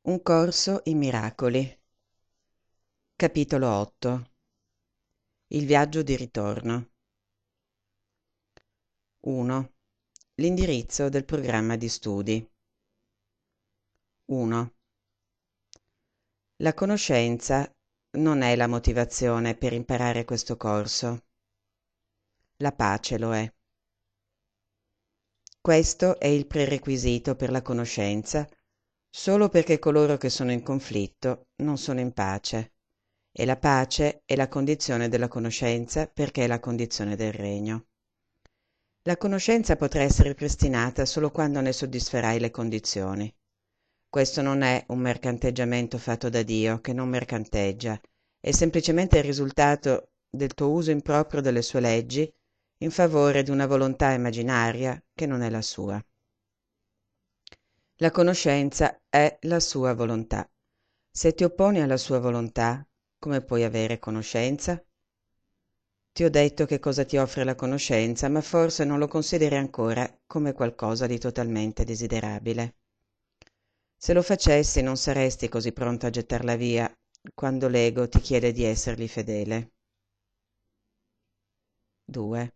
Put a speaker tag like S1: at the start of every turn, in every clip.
S1: Un corso in miracoli. Capitolo 8. Il viaggio di ritorno. 1. L'indirizzo del programma di studi. 1. La conoscenza non è la motivazione per imparare questo corso. La pace lo è. Questo è il prerequisito per la conoscenza, solo perché coloro che sono in conflitto non sono in pace. E la pace è la condizione della conoscenza perché è la condizione del regno. La conoscenza potrà essere ripristinata solo quando ne soddisferai le condizioni. Questo non è un mercanteggiamento fatto da Dio, che non mercanteggia, è semplicemente il risultato del tuo uso improprio delle sue leggi in favore di una volontà immaginaria che non è la sua. La conoscenza è la sua volontà. Se ti opponi alla sua volontà, come puoi avere conoscenza? Ti ho detto che cosa ti offre la conoscenza, ma forse non lo consideri ancora come qualcosa di totalmente desiderabile. Se lo facessi non saresti così pronto a gettarla via quando l'ego ti chiede di essergli fedele. 2.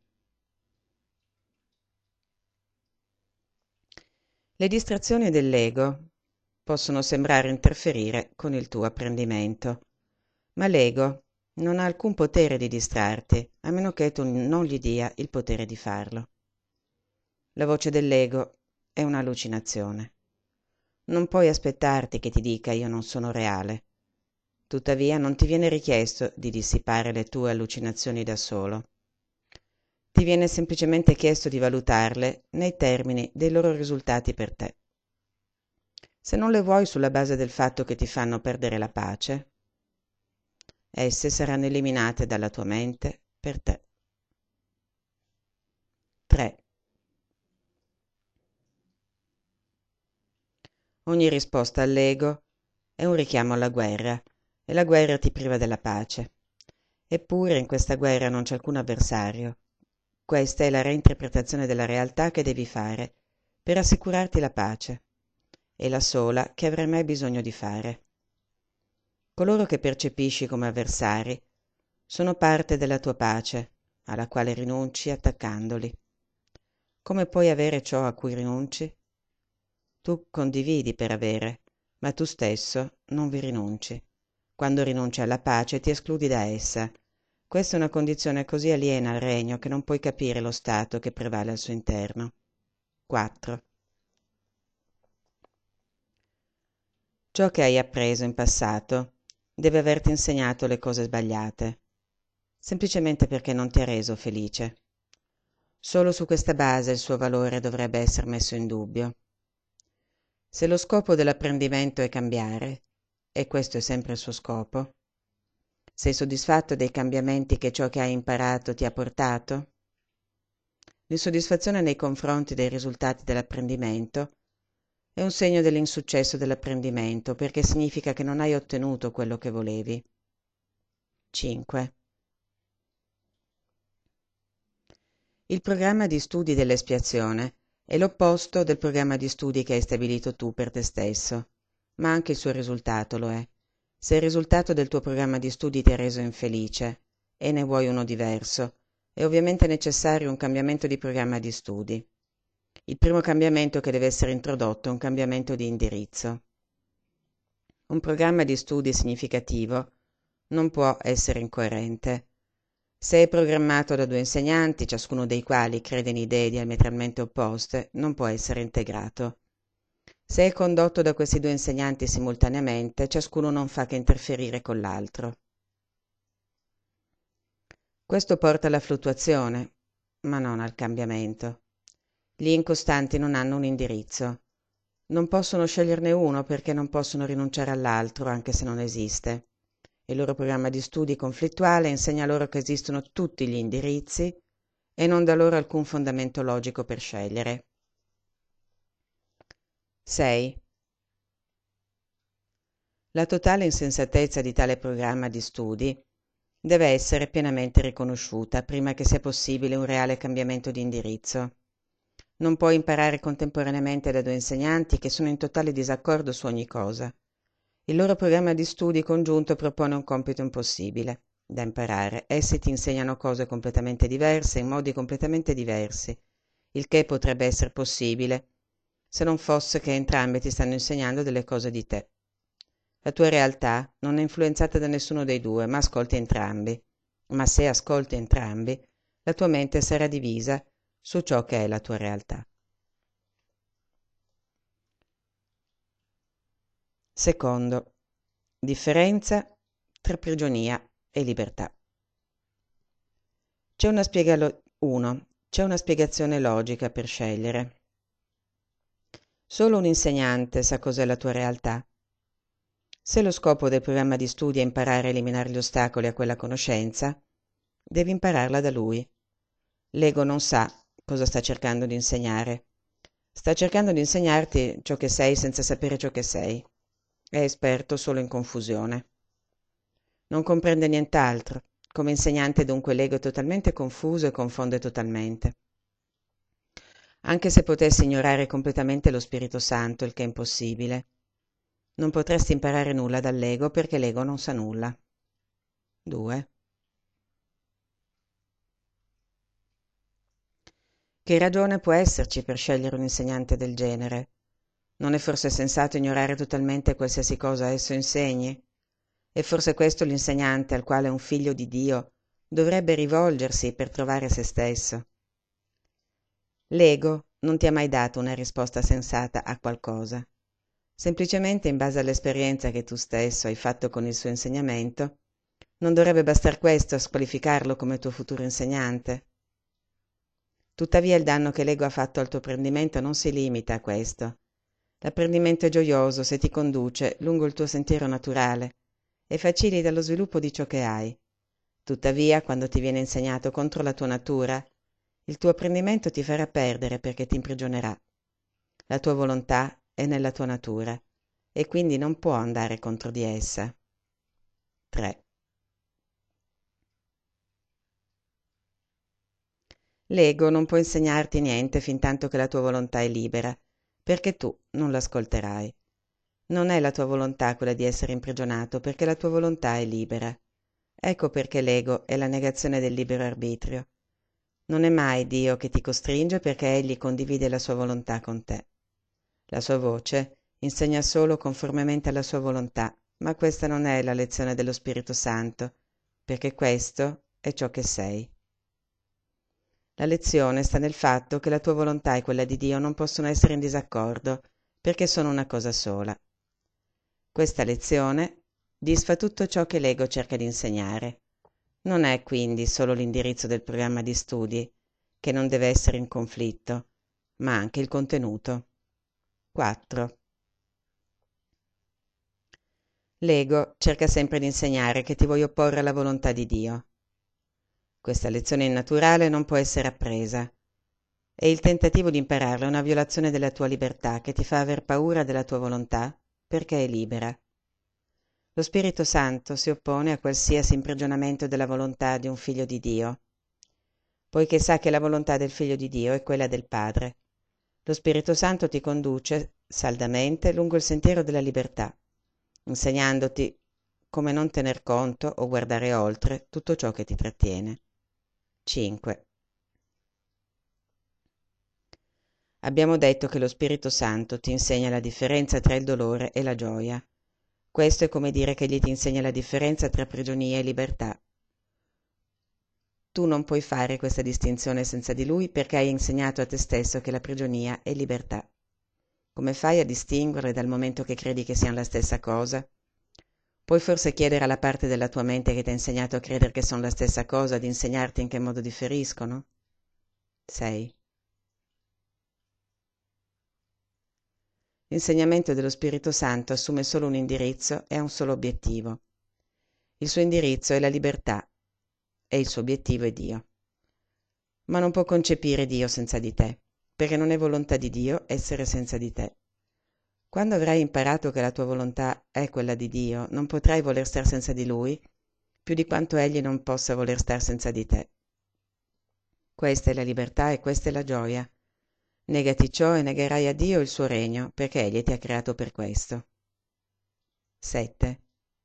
S1: Le distrazioni dell'ego possono sembrare interferire con il tuo apprendimento, ma l'ego non ha alcun potere di distrarti, a meno che tu non gli dia il potere di farlo. La voce dell'ego è un'allucinazione. Non puoi aspettarti che ti dica io non sono reale. Tuttavia non ti viene richiesto di dissipare le tue allucinazioni da solo. Ti viene semplicemente chiesto di valutarle nei termini dei loro risultati per te. Se non le vuoi sulla base del fatto che ti fanno perdere la pace, esse saranno eliminate dalla tua mente per te. 3. Ogni risposta all'ego è un richiamo alla guerra e la guerra ti priva della pace. Eppure in questa guerra non c'è alcun avversario. Questa è la reinterpretazione della realtà che devi fare per assicurarti la pace. È la sola che avrai mai bisogno di fare. Coloro che percepisci come avversari sono parte della tua pace, alla quale rinunci attaccandoli. Come puoi avere ciò a cui rinunci? Tu condividi per avere, ma tu stesso non vi rinunci. Quando rinunci alla pace ti escludi da essa. Questa è una condizione così aliena al regno che non puoi capire lo stato che prevale al suo interno. 4. Ciò che hai appreso in passato deve averti insegnato le cose sbagliate, semplicemente perché non ti ha reso felice. Solo su questa base il suo valore dovrebbe essere messo in dubbio. Se lo scopo dell'apprendimento è cambiare, e questo è sempre il suo scopo, sei soddisfatto dei cambiamenti che ciò che hai imparato ti ha portato? L'insoddisfazione nei confronti dei risultati dell'apprendimento è un segno dell'insuccesso dell'apprendimento perché significa che non hai ottenuto quello che volevi. 5. Il programma di studi dell'espiazione è l'opposto del programma di studi che hai stabilito tu per te stesso, ma anche il suo risultato lo è. Se il risultato del tuo programma di studi ti ha reso infelice e ne vuoi uno diverso, è ovviamente necessario un cambiamento di programma di studi. Il primo cambiamento che deve essere introdotto è un cambiamento di indirizzo. Un programma di studi significativo non può essere incoerente. Se è programmato da due insegnanti, ciascuno dei quali crede in idee diametralmente opposte, non può essere integrato. Se è condotto da questi due insegnanti simultaneamente, ciascuno non fa che interferire con l'altro. Questo porta alla fluttuazione, ma non al cambiamento. Gli incostanti non hanno un indirizzo. Non possono sceglierne uno perché non possono rinunciare all'altro, anche se non esiste. Il loro programma di studi conflittuale insegna loro che esistono tutti gli indirizzi e non dà loro alcun fondamento logico per scegliere. 6. La totale insensatezza di tale programma di studi deve essere pienamente riconosciuta prima che sia possibile un reale cambiamento di indirizzo. Non puoi imparare contemporaneamente da due insegnanti che sono in totale disaccordo su ogni cosa. Il loro programma di studi congiunto propone un compito impossibile da imparare. Essi ti insegnano cose completamente diverse, in modi completamente diversi, il che potrebbe essere possibile se non fosse che entrambi ti stanno insegnando delle cose di te. La tua realtà non è influenzata da nessuno dei due, ma ascolti entrambi. Ma se ascolti entrambi, la tua mente sarà divisa su ciò che è la tua realtà. Secondo, differenza tra prigionia e libertà. C'è una spiegazione logica per scegliere. Solo un insegnante sa cos'è la tua realtà. Se lo scopo del programma di studi è imparare a eliminare gli ostacoli a quella conoscenza, devi impararla da lui. L'ego non sa cosa sta cercando di insegnare. Sta cercando di insegnarti ciò che sei senza sapere ciò che sei. È esperto solo in confusione. Non comprende nient'altro. Come insegnante dunque l'ego è totalmente confuso e confonde totalmente. Anche se potessi ignorare completamente lo Spirito Santo, il che è impossibile, non potresti imparare nulla dall'ego perché l'ego non sa nulla. 2. Che ragione può esserci per scegliere un insegnante del genere? Non è forse sensato ignorare totalmente qualsiasi cosa esso insegni? È forse questo l'insegnante al quale un figlio di Dio dovrebbe rivolgersi per trovare se stesso? L'ego non ti ha mai dato una risposta sensata a qualcosa. Semplicemente in base all'esperienza che tu stesso hai fatto con il suo insegnamento, non dovrebbe bastar questo a squalificarlo come tuo futuro insegnante? Tuttavia il danno che l'ego ha fatto al tuo apprendimento non si limita a questo. L'apprendimento è gioioso se ti conduce lungo il tuo sentiero naturale e facilita lo sviluppo di ciò che hai. Tuttavia, quando ti viene insegnato contro la tua natura, il tuo apprendimento ti farà perdere perché ti imprigionerà. La tua volontà è nella tua natura e quindi non può andare contro di essa. 3. L'ego non può insegnarti niente fintanto che la tua volontà è libera, perché tu non l'ascolterai. Non è la tua volontà quella di essere imprigionato, perché la tua volontà è libera. Ecco perché l'ego è la negazione del libero arbitrio. Non è mai Dio che ti costringe perché egli condivide la sua volontà con te. La sua voce insegna solo conformemente alla sua volontà, ma questa non è la lezione dello Spirito Santo, perché questo è ciò che sei. La lezione sta nel fatto che la tua volontà e quella di Dio non possono essere in disaccordo, perché sono una cosa sola. Questa lezione disfa tutto ciò che l'ego cerca di insegnare. Non è quindi solo l'indirizzo del programma di studi, che non deve essere in conflitto, ma anche il contenuto. 4. L'ego cerca sempre di insegnare che ti vuoi opporre alla volontà di Dio. Questa lezione innaturale non può essere appresa, e il tentativo di impararla è una violazione della tua libertà che ti fa aver paura della tua volontà perché è libera. Lo Spirito Santo si oppone a qualsiasi imprigionamento della volontà di un figlio di Dio, poiché sa che la volontà del figlio di Dio è quella del Padre. Lo Spirito Santo ti conduce saldamente lungo il sentiero della libertà, insegnandoti come non tener conto o guardare oltre tutto ciò che ti trattiene. 5. Abbiamo detto che lo Spirito Santo ti insegna la differenza tra il dolore e la gioia. Questo è come dire che egli ti insegna la differenza tra prigionia e libertà. Tu non puoi fare questa distinzione senza di lui perché hai insegnato a te stesso che la prigionia è libertà. Come fai a distinguerle dal momento che credi che siano la stessa cosa? Puoi forse chiedere alla parte della tua mente che ti ha insegnato a credere che sono la stessa cosa di insegnarti in che modo differiscono? 6. L'insegnamento dello Spirito Santo assume solo un indirizzo e ha un solo obiettivo. Il suo indirizzo è la libertà e il suo obiettivo è Dio. Ma non può concepire Dio senza di te, perché non è volontà di Dio essere senza di te. Quando avrai imparato che la tua volontà è quella di Dio, non potrai voler star senza di Lui, più di quanto Egli non possa voler star senza di te. Questa è la libertà e questa è la gioia. Negati ciò e negherai a Dio il suo regno, perché Egli ti ha creato per questo. 7.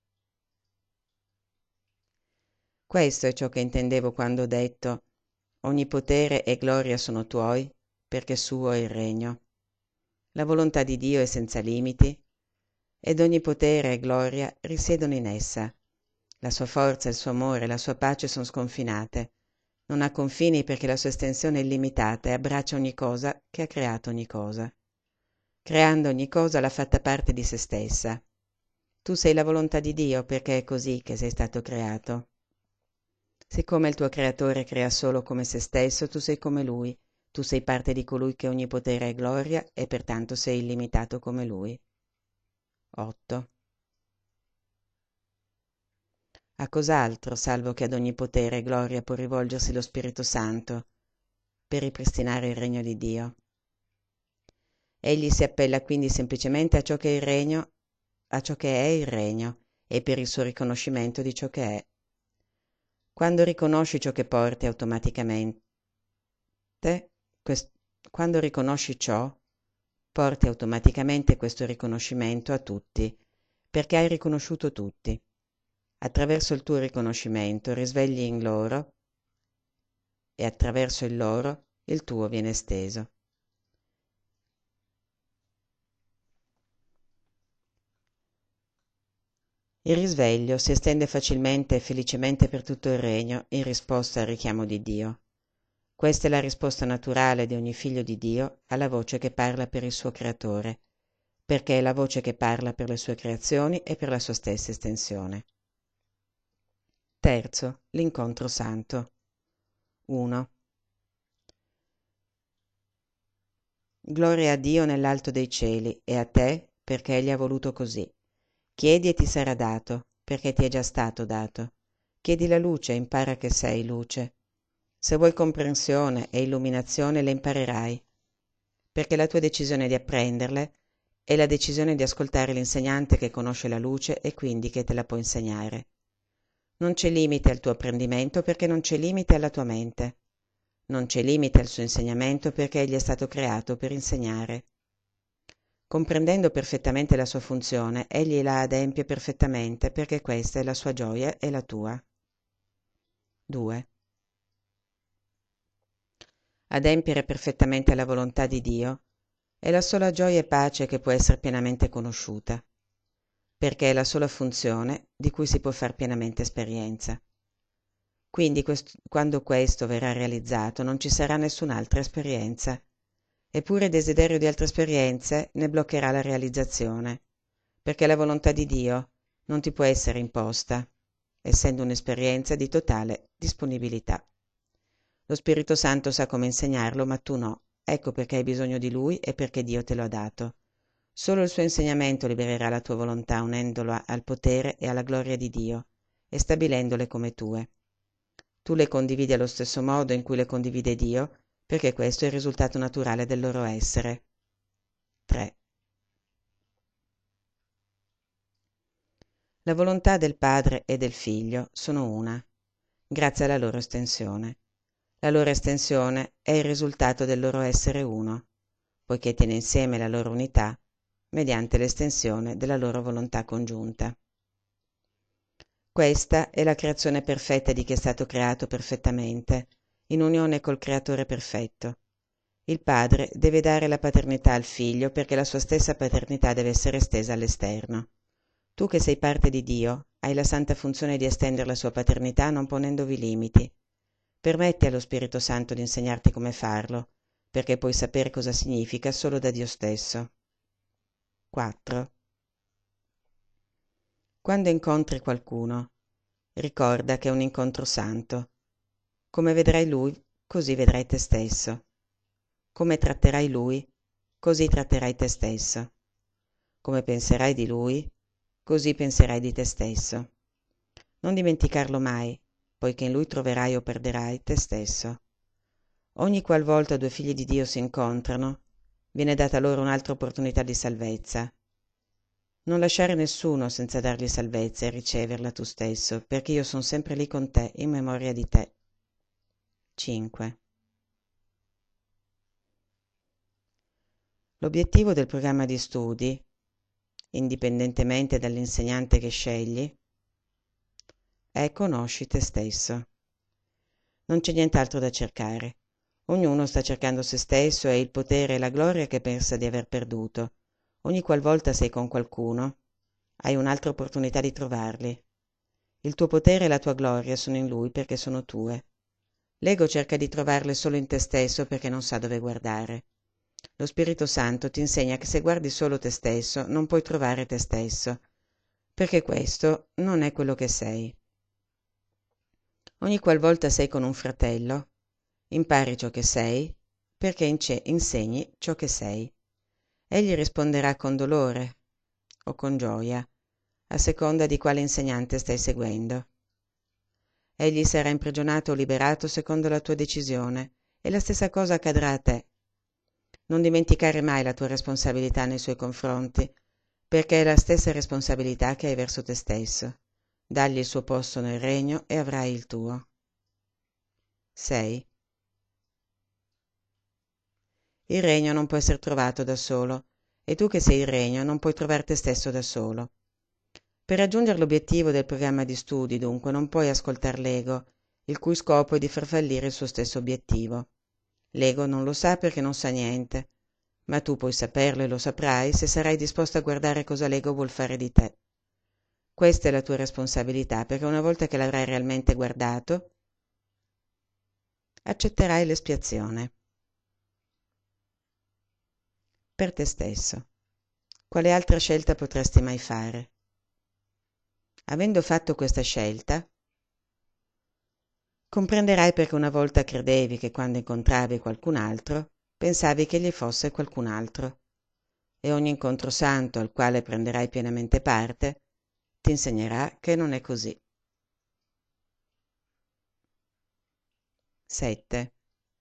S1: Questo è ciò che intendevo quando ho detto: ogni potere e gloria sono tuoi, perché suo è il regno. La volontà di Dio è senza limiti, ed ogni potere e gloria risiedono in essa. La sua forza, il suo amore, la sua pace sono sconfinate. Non ha confini perché la sua estensione è illimitata e abbraccia ogni cosa che ha creato ogni cosa. Creando ogni cosa l'ha fatta parte di se stessa. Tu sei la volontà di Dio perché è così che sei stato creato. Siccome il tuo creatore crea solo come se stesso, tu sei come lui. Tu sei parte di colui che ogni potere e gloria e pertanto sei illimitato come lui. 8. A cos'altro, salvo che ad ogni potere e gloria può rivolgersi lo Spirito Santo per ripristinare il regno di Dio? Egli si appella quindi semplicemente a ciò che è il regno, a ciò che è il regno, e per il suo riconoscimento di ciò che è. Quando riconosci ciò che porti automaticamente, quando riconosci ciò, porti automaticamente questo riconoscimento a tutti, perché hai riconosciuto tutti. Attraverso il tuo riconoscimento risvegli in loro e attraverso il loro il tuo viene esteso. Il risveglio si estende facilmente e felicemente per tutto il regno in risposta al richiamo di Dio. Questa è la risposta naturale di ogni figlio di Dio alla voce che parla per il suo creatore, perché è la voce che parla per le sue creazioni e per la sua stessa estensione. Terzo, l'incontro santo. 1. Gloria a Dio nell'alto dei cieli e a te perché Egli ha voluto così. Chiedi e ti sarà dato, perché ti è già stato dato. Chiedi la luce e impara che sei luce. Se vuoi comprensione e illuminazione le imparerai, perché la tua decisione di apprenderle è la decisione di ascoltare l'insegnante che conosce la luce e quindi che te la può insegnare. Non c'è limite al tuo apprendimento perché non c'è limite alla tua mente. Non c'è limite al suo insegnamento perché egli è stato creato per insegnare. Comprendendo perfettamente la sua funzione, egli la adempie perfettamente perché questa è la sua gioia e la tua. 2. Adempiere perfettamente alla volontà di Dio è la sola gioia e pace che può essere pienamente conosciuta, perché è la sola funzione di cui si può far pienamente esperienza. Quindi quando questo verrà realizzato non ci sarà nessun'altra esperienza. Eppure il desiderio di altre esperienze ne bloccherà la realizzazione, perché la volontà di Dio non ti può essere imposta, essendo un'esperienza di totale disponibilità. Lo Spirito Santo sa come insegnarlo, ma tu no. Ecco perché hai bisogno di Lui e perché Dio te lo ha dato. Solo il suo insegnamento libererà la tua volontà unendola al potere e alla gloria di Dio e stabilendole come tue. Tu le condividi allo stesso modo in cui le condivide Dio, perché questo è il risultato naturale del loro essere. 3. La volontà del Padre e del Figlio sono una, grazie alla loro estensione. La loro estensione è il risultato del loro essere uno, poiché tiene insieme la loro unità mediante l'estensione della loro volontà congiunta. Questa è la creazione perfetta di chi è stato creato perfettamente, in unione col Creatore perfetto. Il padre deve dare la paternità al figlio perché la sua stessa paternità deve essere estesa all'esterno. Tu che sei parte di Dio, hai la santa funzione di estendere la sua paternità non ponendovi limiti. Permetti allo Spirito Santo di insegnarti come farlo, perché puoi sapere cosa significa solo da Dio stesso. 4. Quando incontri qualcuno, ricorda che è un incontro santo. Come vedrai lui, così vedrai te stesso. Come tratterai lui, così tratterai te stesso. Come penserai di lui, così penserai di te stesso. Non dimenticarlo mai, poiché in lui troverai o perderai te stesso. Ogni qualvolta due figli di Dio si incontrano, viene data loro un'altra opportunità di salvezza. Non lasciare nessuno senza dargli salvezza e riceverla tu stesso, perché io sono sempre lì con te, in memoria di te. 5. L'obiettivo del programma di studi indipendentemente dall'insegnante che scegli, è conosci te stesso. Non c'è nient'altro da cercare. Ognuno sta cercando se stesso e il potere e la gloria che pensa di aver perduto. Ogni qualvolta sei con qualcuno, hai un'altra opportunità di trovarli. Il tuo potere e la tua gloria sono in lui perché sono tue. L'ego cerca di trovarle solo in te stesso perché non sa dove guardare. Lo Spirito Santo ti insegna che se guardi solo te stesso non puoi trovare te stesso, perché questo non è quello che sei. Ogni qualvolta sei con un fratello, impari ciò che sei perché insegni ciò che sei. Egli risponderà con dolore o con gioia, a seconda di quale insegnante stai seguendo. Egli sarà imprigionato o liberato secondo la tua decisione e la stessa cosa accadrà a te. Non dimenticare mai la tua responsabilità nei suoi confronti, perché è la stessa responsabilità che hai verso te stesso. Dagli il suo posto nel regno e avrai il tuo. 6. Il regno non può essere trovato da solo, e tu che sei il regno non puoi trovare te stesso da solo. Per raggiungere l'obiettivo del programma di studi, dunque, non puoi ascoltare l'ego, il cui scopo è di far fallire il suo stesso obiettivo. L'ego non lo sa perché non sa niente, ma tu puoi saperlo e lo saprai se sarai disposto a guardare cosa l'ego vuol fare di te. Questa è la tua responsabilità, perché una volta che l'avrai realmente guardato, accetterai l'espiazione. Per te stesso. Quale altra scelta potresti mai fare? Avendo fatto questa scelta, comprenderai perché una volta credevi che quando incontravi qualcun altro, pensavi che egli fosse qualcun altro, e ogni incontro santo al quale prenderai pienamente parte ti insegnerà che non è così. 7.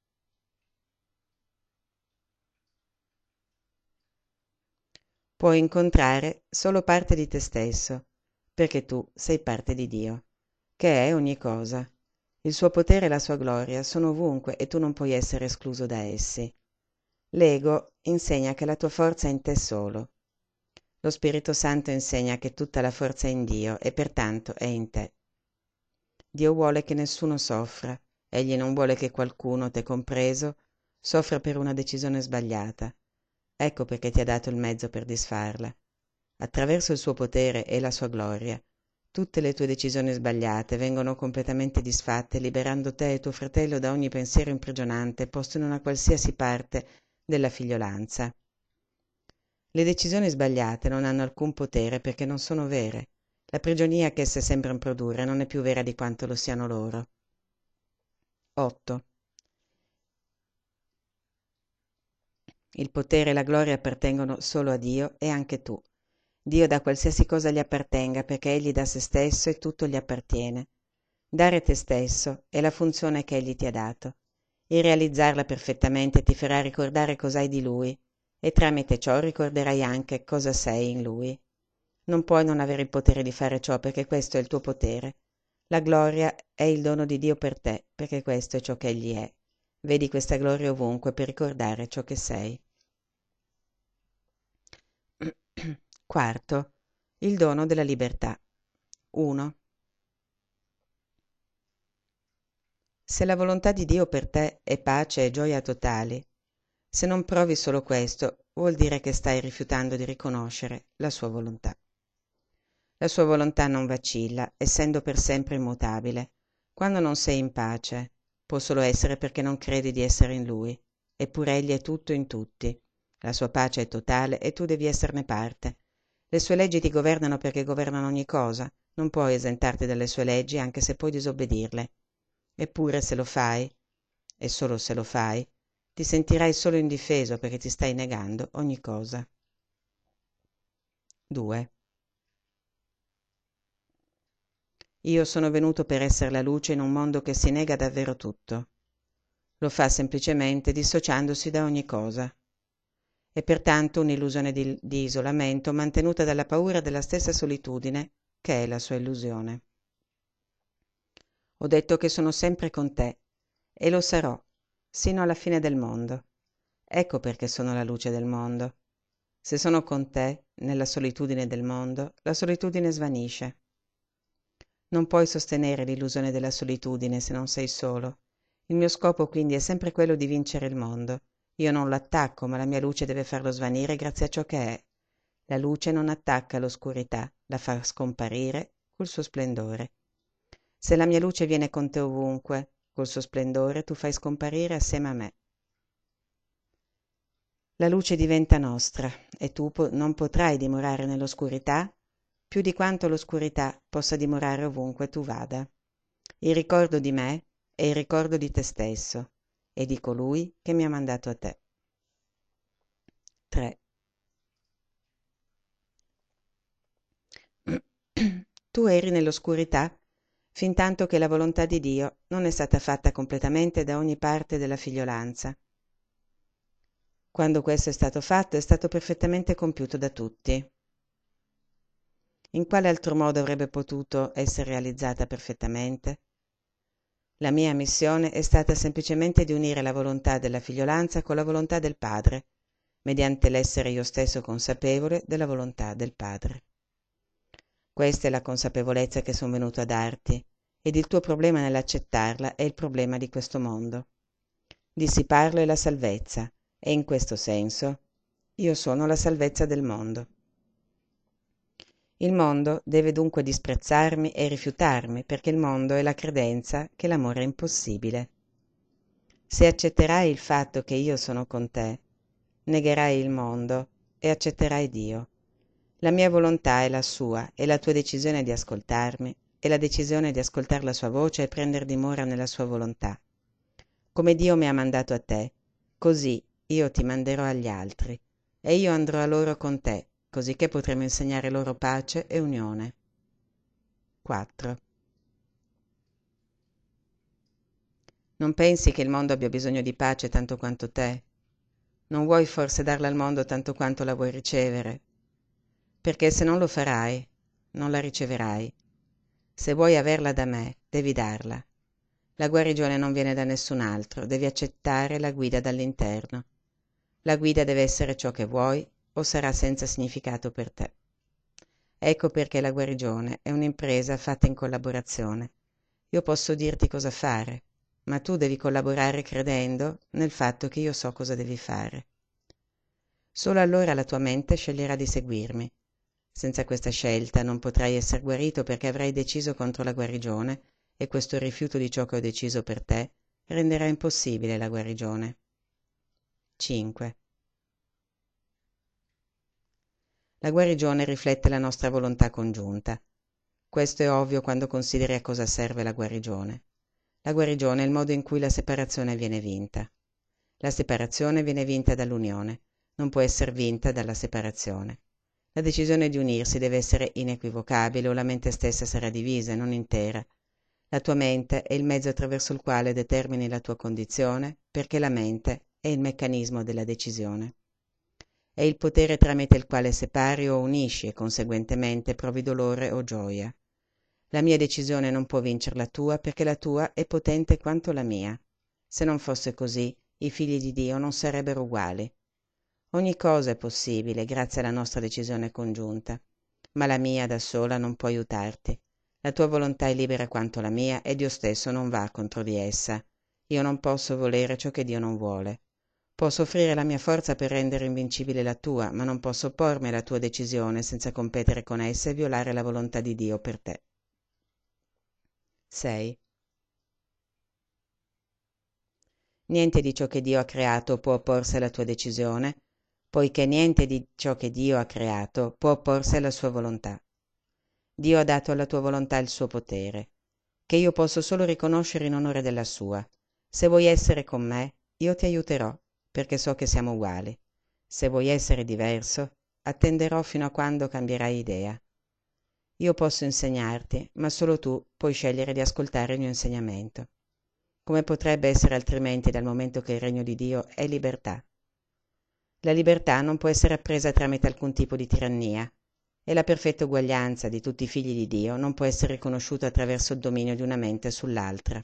S1: Puoi incontrare solo parte di te stesso, perché tu sei parte di Dio, che è ogni cosa. Il suo potere e la sua gloria sono ovunque e tu non puoi essere escluso da essi. L'ego insegna che la tua forza è in te solo. Lo Spirito Santo insegna che tutta la forza è in Dio e pertanto è in te. Dio vuole che nessuno soffra. Egli non vuole che qualcuno, te compreso, soffra per una decisione sbagliata. Ecco perché ti ha dato il mezzo per disfarla. Attraverso il suo potere e la sua gloria, tutte le tue decisioni sbagliate vengono completamente disfatte, liberando te e tuo fratello da ogni pensiero imprigionante posto in una qualsiasi parte della figliolanza. Le decisioni sbagliate non hanno alcun potere perché non sono vere. La prigionia che esse sembrano produrre non è più vera di quanto lo siano loro. 8. Il potere e la gloria appartengono solo a Dio e anche tu. Dio dà qualsiasi cosa gli appartenga perché egli dà se stesso e tutto gli appartiene. Dare te stesso è la funzione che egli ti ha dato. Il realizzarla perfettamente ti farà ricordare cos'hai di lui e tramite ciò ricorderai anche cosa sei in lui. Non puoi non avere il potere di fare ciò perché questo è il tuo potere. La gloria è il dono di Dio per te perché questo è ciò che egli è. Vedi questa gloria ovunque per ricordare ciò che sei. Quarto, il dono della libertà. 1. Se la volontà di Dio per te è pace e gioia totali, se non provi solo questo, vuol dire che stai rifiutando di riconoscere la sua volontà. La sua volontà non vacilla, essendo per sempre immutabile. Quando non sei in pace, può solo essere perché non credi di essere in Lui, eppure Egli è tutto in tutti. La sua pace è totale e tu devi esserne parte. Le sue leggi ti governano perché governano ogni cosa. Non puoi esentarti dalle sue leggi anche se puoi disobbedirle. Eppure se lo fai, e solo se lo fai, ti sentirai solo indifeso perché ti stai negando ogni cosa. 2. Io sono venuto per essere la luce in un mondo che si nega davvero tutto. Lo fa semplicemente dissociandosi da ogni cosa. È pertanto un'illusione di isolamento mantenuta dalla paura della stessa solitudine che è la sua illusione. Ho detto che sono sempre con te e lo sarò sino alla fine del mondo. Ecco perché sono la luce del mondo. Se sono con te, nella solitudine del mondo, la solitudine svanisce. Non puoi sostenere l'illusione della solitudine se non sei solo. Il mio scopo quindi è sempre quello di vincere il mondo. Io non lo attacco, ma la mia luce deve farlo svanire grazie a ciò che è. La luce non attacca l'oscurità, la fa scomparire col suo splendore. Se la mia luce viene con te ovunque, col suo splendore tu fai scomparire assieme a me. La luce diventa nostra e tu non potrai dimorare nell'oscurità più di quanto l'oscurità possa dimorare ovunque tu vada. Il ricordo di me è il ricordo di te stesso e di colui che mi ha mandato a te. 3. Tu eri nell'oscurità fintanto che la volontà di Dio non è stata fatta completamente da ogni parte della figliolanza. Quando questo è stato perfettamente compiuto da tutti. In quale altro modo avrebbe potuto essere realizzata perfettamente? La mia missione è stata semplicemente di unire la volontà della figliolanza con la volontà del Padre, mediante l'essere io stesso consapevole della volontà del Padre. Questa è la consapevolezza che sono venuto a darti, ed il tuo problema nell'accettarla è il problema di questo mondo. Dissiparlo è la salvezza, e in questo senso io sono la salvezza del mondo. Il mondo deve dunque disprezzarmi e rifiutarmi, perché il mondo è la credenza che l'amore è impossibile. Se accetterai il fatto che io sono con te, negherai il mondo e accetterai Dio. La mia volontà è la sua e la tua decisione di ascoltarmi è la decisione di ascoltare la sua voce e prendere dimora nella sua volontà. Come Dio mi ha mandato a te, così io ti manderò agli altri, e io andrò a loro con te, così che potremo insegnare loro pace e unione. 4. Non pensi che il mondo abbia bisogno di pace tanto quanto te? Non vuoi forse darla al mondo tanto quanto la vuoi ricevere? Perché se non lo farai, non la riceverai. Se vuoi averla da me, devi darla. La guarigione non viene da nessun altro, devi accettare la guida dall'interno. La guida deve essere ciò che vuoi o sarà senza significato per te. Ecco perché la guarigione è un'impresa fatta in collaborazione. Io posso dirti cosa fare, ma tu devi collaborare credendo nel fatto che io so cosa devi fare. Solo allora la tua mente sceglierà di seguirmi. Senza questa scelta non potrai essere guarito perché avrai deciso contro la guarigione e questo rifiuto di ciò che ho deciso per te renderà impossibile la guarigione. 5. La guarigione riflette la nostra volontà congiunta. Questo è ovvio quando consideri a cosa serve la guarigione. La guarigione è il modo in cui la separazione viene vinta. La separazione viene vinta dall'unione, non può essere vinta dalla separazione. La decisione di unirsi deve essere inequivocabile o la mente stessa sarà divisa e non intera. La tua mente è il mezzo attraverso il quale determini la tua condizione, perché la mente è il meccanismo della decisione. È il potere tramite il quale separi o unisci e conseguentemente provi dolore o gioia. La mia decisione non può vincere la tua perché la tua è potente quanto la mia. Se non fosse così, i figli di Dio non sarebbero uguali. Ogni cosa è possibile grazie alla nostra decisione congiunta, ma la mia da sola non può aiutarti. La tua volontà è libera quanto la mia e Dio stesso non va contro di essa. Io non posso volere ciò che Dio non vuole. Posso offrire la mia forza per rendere invincibile la tua, ma non posso oppormi alla tua decisione senza competere con essa e violare la volontà di Dio per te. 6. Niente di ciò che Dio ha creato può opporsi alla tua decisione, poiché niente di ciò che Dio ha creato può opporsi alla sua volontà. Dio ha dato alla tua volontà il suo potere, che io posso solo riconoscere in onore della sua. Se vuoi essere con me, io ti aiuterò, perché so che siamo uguali. Se vuoi essere diverso, attenderò fino a quando cambierai idea. Io posso insegnarti, ma solo tu puoi scegliere di ascoltare il mio insegnamento. Come potrebbe essere altrimenti dal momento che il regno di Dio è libertà? La libertà non può essere appresa tramite alcun tipo di tirannia, e la perfetta uguaglianza di tutti i figli di Dio non può essere riconosciuta attraverso il dominio di una mente sull'altra.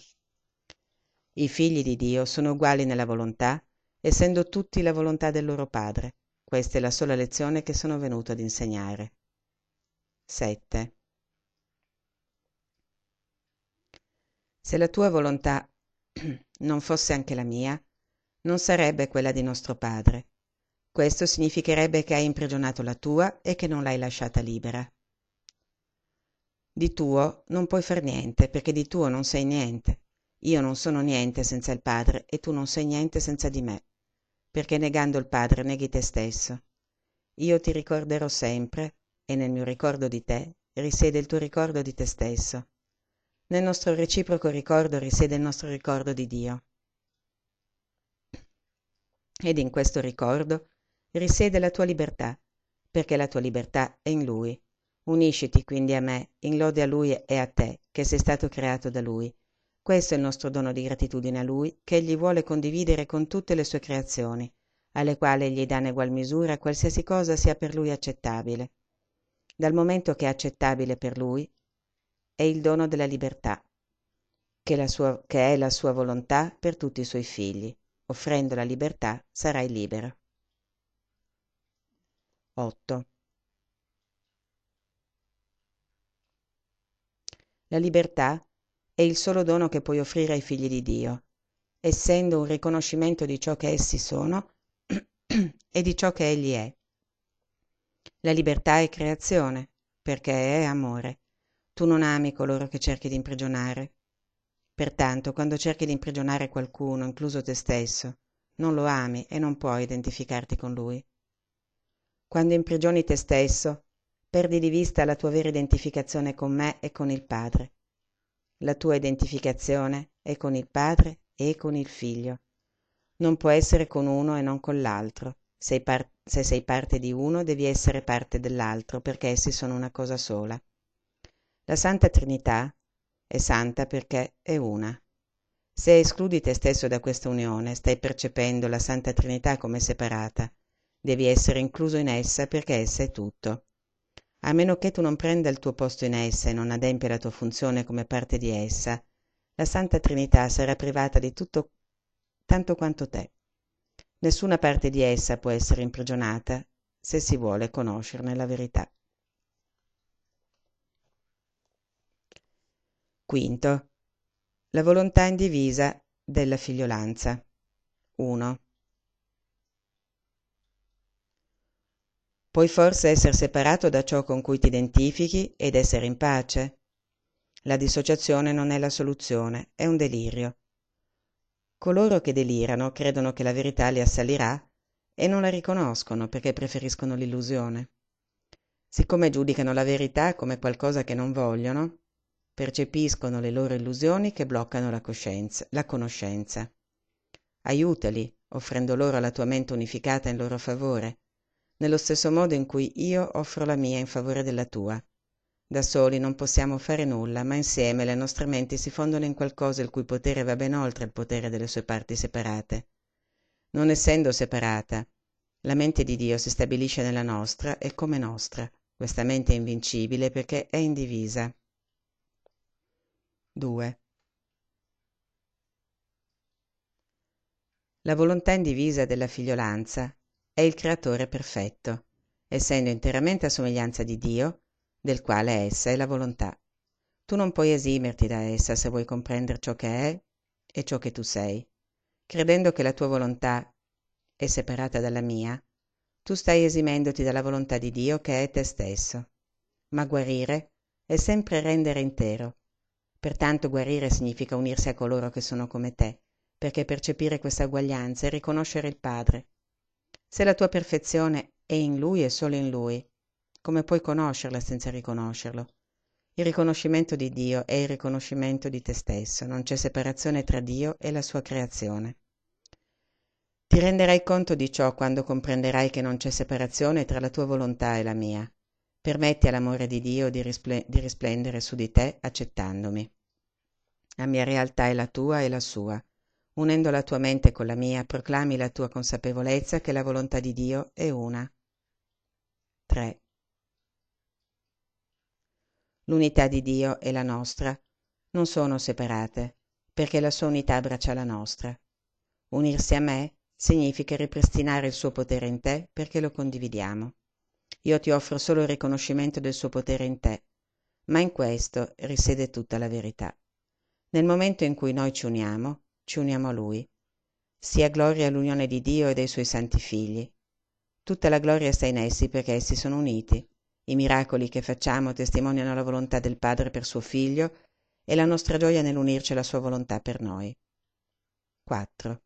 S1: I figli di Dio sono uguali nella volontà, essendo tutti la volontà del loro Padre. Questa è la sola lezione che sono venuto ad insegnare. 7. Se la tua volontà non fosse anche la mia, non sarebbe quella di nostro Padre. Questo significherebbe che hai imprigionato la tua e che non l'hai lasciata libera. Di tuo non puoi far niente, perché di tuo non sei niente. Io non sono niente senza il Padre e tu non sei niente senza di me, perché negando il Padre neghi te stesso. Io ti ricorderò sempre, e nel mio ricordo di te risiede il tuo ricordo di te stesso. Nel nostro reciproco ricordo risiede il nostro ricordo di Dio. Ed in questo ricordo risiede la tua libertà, perché la tua libertà è in Lui. Unisciti quindi a me, in lode a Lui e a te, che sei stato creato da Lui. Questo è il nostro dono di gratitudine a Lui, che Egli vuole condividere con tutte le sue creazioni, alle quali Egli dà in egual misura qualsiasi cosa sia per Lui accettabile. Dal momento che è accettabile per Lui, è il dono della libertà, che è la sua volontà per tutti i suoi figli. Offrendo la libertà sarai libero. 8. La libertà è il solo dono che puoi offrire ai figli di Dio, essendo un riconoscimento di ciò che essi sono e di ciò che Egli è. La libertà è creazione, perché è amore. Tu non ami coloro che cerchi di imprigionare. Pertanto, quando cerchi di imprigionare qualcuno, incluso te stesso, non lo ami e non puoi identificarti con lui. Quando imprigioni te stesso, perdi di vista la tua vera identificazione con me e con il Padre. La tua identificazione è con il Padre e con il Figlio. Non può essere con uno e non con l'altro. Se sei parte di uno, devi essere parte dell'altro, perché essi sono una cosa sola. La Santa Trinità è santa perché è una. Se escludi te stesso da questa unione, stai percependo la Santa Trinità come separata. Devi essere incluso in essa perché essa è tutto. A meno che tu non prenda il tuo posto in essa e non adempia la tua funzione come parte di essa, la Santa Trinità sarà privata di tutto tanto quanto te. Nessuna parte di essa può essere imprigionata se si vuole conoscerne la verità. Quinto. La volontà indivisa della figliolanza. 1. Puoi forse essere separato da ciò con cui ti identifichi ed essere in pace? La dissociazione non è la soluzione, è un delirio. Coloro che delirano credono che la verità li assalirà e non la riconoscono perché preferiscono l'illusione. Siccome giudicano la verità come qualcosa che non vogliono, percepiscono le loro illusioni che bloccano la conoscenza. Aiutali, offrendo loro la tua mente unificata in loro favore, nello stesso modo in cui io offro la mia in favore della tua. Da soli non possiamo fare nulla, ma insieme le nostre menti si fondono in qualcosa il cui potere va ben oltre il potere delle sue parti separate. Non essendo separata, la mente di Dio si stabilisce nella nostra e come nostra. Questa mente è invincibile perché è indivisa. 2. La volontà indivisa della figliolanza è il creatore perfetto, essendo interamente a somiglianza di Dio, del quale essa è la volontà. Tu non puoi esimerti da essa se vuoi comprendere ciò che è e ciò che tu sei. Credendo che la tua volontà è separata dalla mia, tu stai esimendoti dalla volontà di Dio che è te stesso. Ma guarire è sempre rendere intero. Pertanto guarire significa unirsi a coloro che sono come te, perché percepire questa uguaglianza è riconoscere il Padre. Se la tua perfezione è in Lui e solo in Lui, come puoi conoscerla senza riconoscerlo? Il riconoscimento di Dio è il riconoscimento di te stesso, non c'è separazione tra Dio e la sua creazione. Ti renderai conto di ciò quando comprenderai che non c'è separazione tra la tua volontà e la mia. Permetti all'amore di Dio di risplendere su di te accettandomi. La mia realtà è la tua e la sua. Unendo la tua mente con la mia, proclami la tua consapevolezza che la volontà di Dio è una. 3. L'unità di Dio e la nostra non sono separate, perché la sua unità abbraccia la nostra. Unirsi a me significa ripristinare il suo potere in te perché lo condividiamo. Io ti offro solo il riconoscimento del suo potere in te, ma in questo risiede tutta la verità. Nel momento in cui noi ci uniamo a Lui. Sia gloria all'unione di Dio e dei Suoi santi figli. Tutta la gloria sta in essi perché essi sono uniti. I miracoli che facciamo testimoniano la volontà del Padre per suo Figlio e la nostra gioia nell'unirci alla sua volontà per noi. 4.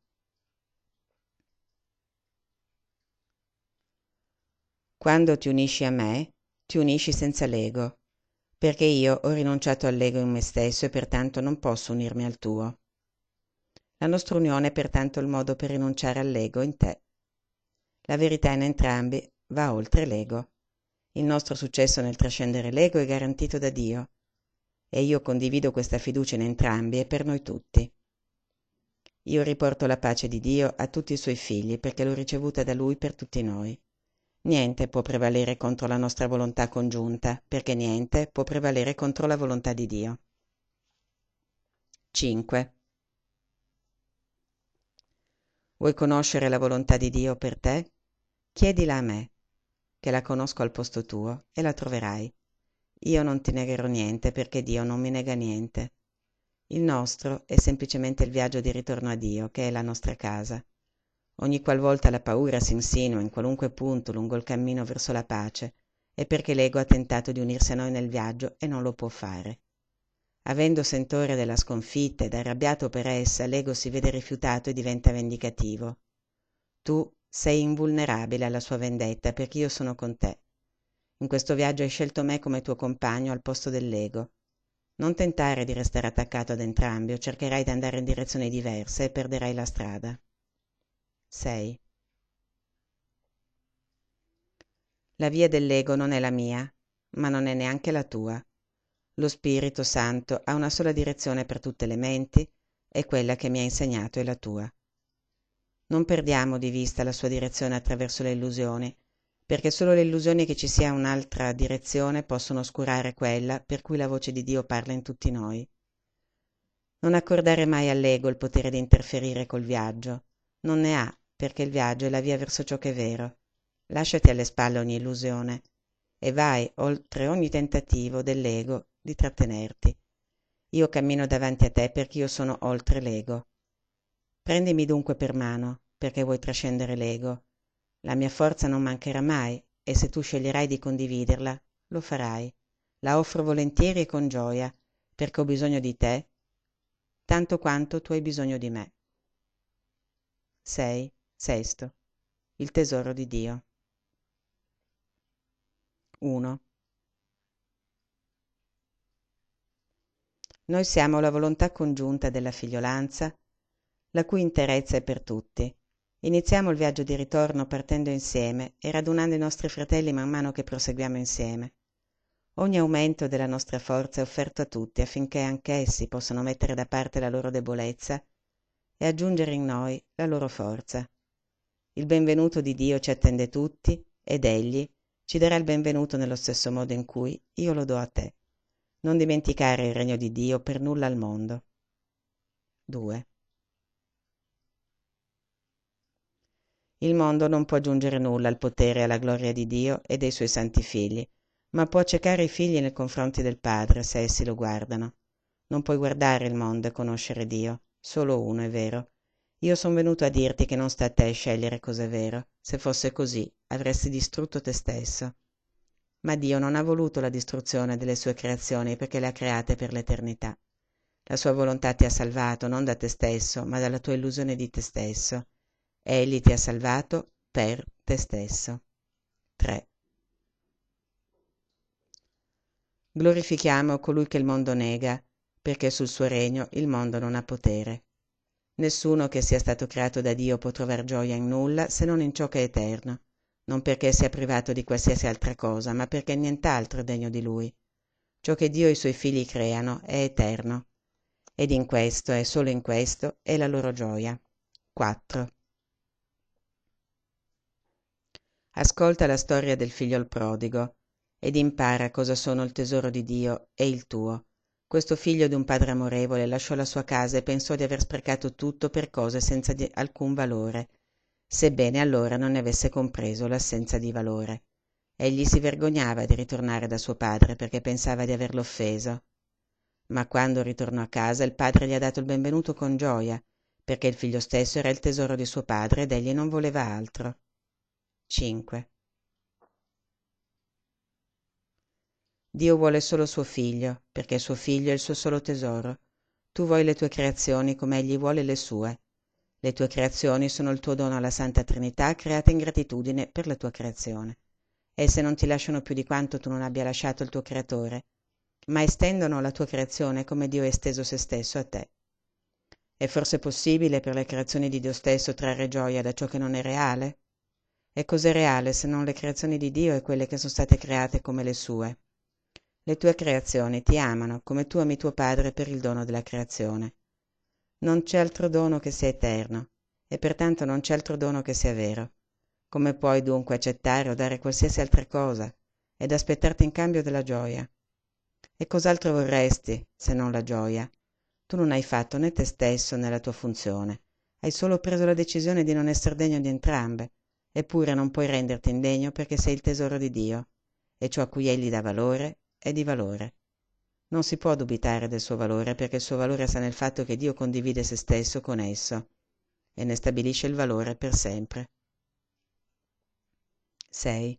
S1: Quando ti unisci a me, ti unisci senza l'ego, perché io ho rinunciato all'ego in me stesso e pertanto non posso unirmi al tuo. La nostra unione è pertanto il modo per rinunciare all'ego in te. La verità in entrambi va oltre l'ego. Il nostro successo nel trascendere l'ego è garantito da Dio e io condivido questa fiducia in entrambi e per noi tutti. Io riporto la pace di Dio a tutti i Suoi figli perché l'ho ricevuta da Lui per tutti noi. Niente può prevalere contro la nostra volontà congiunta, perché niente può prevalere contro la volontà di Dio. 5. Vuoi conoscere la volontà di Dio per te? Chiedila a me, che la conosco al posto tuo, e la troverai. Io non ti negherò niente perché Dio non mi nega niente. Il nostro è semplicemente il viaggio di ritorno a Dio, che è la nostra casa. Ogni qualvolta la paura si insinua in qualunque punto lungo il cammino verso la pace, è perché l'ego ha tentato di unirsi a noi nel viaggio e non lo può fare. Avendo sentore della sconfitta ed arrabbiato per essa, l'ego si vede rifiutato e diventa vendicativo. Tu sei invulnerabile alla sua vendetta perché io sono con te. In questo viaggio hai scelto me come tuo compagno al posto dell'ego. Non tentare di restare attaccato ad entrambi o cercherai di andare in direzioni diverse e perderai la strada. 6. La via dell'ego non è la mia, ma non è neanche la tua. Lo Spirito Santo ha una sola direzione per tutte le menti e quella che mi ha insegnato è la tua. Non perdiamo di vista la sua direzione attraverso le illusioni, perché solo le illusioni che ci sia un'altra direzione possono oscurare quella per cui la voce di Dio parla in tutti noi. Non accordare mai all'ego il potere di interferire col viaggio. Non ne ha, perché il viaggio è la via verso ciò che è vero. Lasciati alle spalle ogni illusione e vai oltre ogni tentativo dell'ego di trattenerti. Io cammino davanti a te perché io sono oltre l'ego. Prendimi dunque per mano, perché vuoi trascendere l'ego. La mia forza non mancherà mai e se tu sceglierai di condividerla, lo farai. La offro volentieri e con gioia, perché ho bisogno di te, tanto quanto tu hai bisogno di me. 6. Sesto. Il tesoro di Dio. 1. Noi siamo la volontà congiunta della figliolanza, la cui interezza è per tutti. Iniziamo il viaggio di ritorno partendo insieme e radunando i nostri fratelli man mano che proseguiamo insieme. Ogni aumento della nostra forza è offerto a tutti affinché anch'essi possano mettere da parte la loro debolezza e aggiungere in noi la loro forza. Il benvenuto di Dio ci attende tutti ed Egli ci darà il benvenuto nello stesso modo in cui io lo do a te. Non dimenticare il regno di Dio per nulla al mondo. 2. Il mondo non può aggiungere nulla al potere e alla gloria di Dio e dei suoi santi figli, ma può accecare i figli nei confronti del Padre se essi lo guardano. Non puoi guardare il mondo e conoscere Dio, solo uno è vero. Io sono venuto a dirti che non sta a te scegliere cosa è vero. Se fosse così, avresti distrutto te stesso. Ma Dio non ha voluto la distruzione delle sue creazioni perché le ha create per l'eternità. La sua volontà ti ha salvato non da te stesso, ma dalla tua illusione di te stesso. Egli ti ha salvato per te stesso. 3. Glorifichiamo colui che il mondo nega, perché sul suo regno il mondo non ha potere. Nessuno che sia stato creato da Dio può trovar gioia in nulla se non in ciò che è eterno, non perché sia privato di qualsiasi altra cosa, ma perché nient'altro è degno di lui. Ciò che Dio e i suoi figli creano è eterno, ed in questo e solo in questo è la loro gioia. 4. Ascolta la storia del figliol prodigo ed impara cosa sono il tesoro di Dio e il tuo. Questo figlio di un padre amorevole lasciò la sua casa e pensò di aver sprecato tutto per cose senza alcun valore. sebbene allora non ne avesse compreso l'assenza di valore. Egli si vergognava di ritornare da suo padre perché pensava di averlo offeso. Ma quando ritornò a casa il padre gli ha dato il benvenuto con gioia, perché il figlio stesso era il tesoro di suo padre ed egli non voleva altro. 5. Dio vuole solo suo figlio, perché suo figlio è il suo solo tesoro. Tu vuoi le tue creazioni come egli vuole le sue. Le tue creazioni sono il tuo dono alla Santa Trinità, creata in gratitudine per la tua creazione. Esse non ti lasciano più di quanto tu non abbia lasciato il tuo Creatore, ma estendono la tua creazione come Dio ha esteso se stesso a te. È forse possibile per le creazioni di Dio stesso trarre gioia da ciò che non è reale? E cos'è reale se non le creazioni di Dio e quelle che sono state create come le sue? Le tue creazioni ti amano come tu ami tuo Padre per il dono della creazione. Non c'è altro dono che sia eterno, e pertanto non c'è altro dono che sia vero. Come puoi dunque accettare o dare qualsiasi altra cosa ed aspettarti in cambio della gioia? E cos'altro vorresti se non la gioia? Tu non hai fatto né te stesso né la tua funzione, hai solo preso la decisione di non essere degno di entrambe, eppure non puoi renderti indegno perché sei il tesoro di Dio, e ciò a cui egli dà valore è di valore. Non si può dubitare del suo valore perché il suo valore sta nel fatto che Dio condivide se stesso con esso e ne stabilisce il valore per sempre. 6.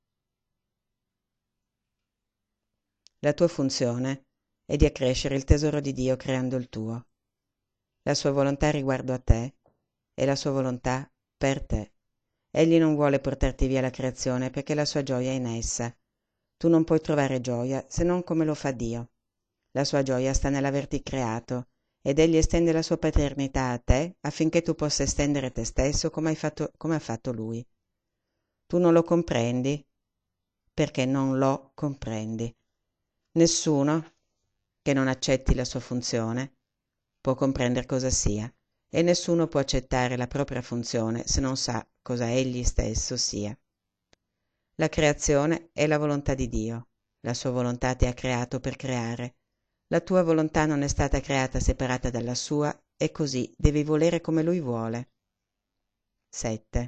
S1: La tua funzione è di accrescere il tesoro di Dio creando il tuo. La sua volontà riguardo a te è la sua volontà per te. Egli non vuole portarti via la creazione perché la sua gioia è in essa. Tu non puoi trovare gioia se non come lo fa Dio. La sua gioia sta nell'averti creato ed egli estende la sua paternità a te affinché tu possa estendere te stesso come ha fatto lui. Tu non lo comprendi perché non lo comprendi. Nessuno che non accetti la sua funzione può comprendere cosa sia e nessuno può accettare la propria funzione se non sa cosa egli stesso sia. La creazione è la volontà di Dio. La sua volontà ti ha creato per creare. La tua volontà non è stata creata separata dalla sua e così devi volere come lui vuole. 7.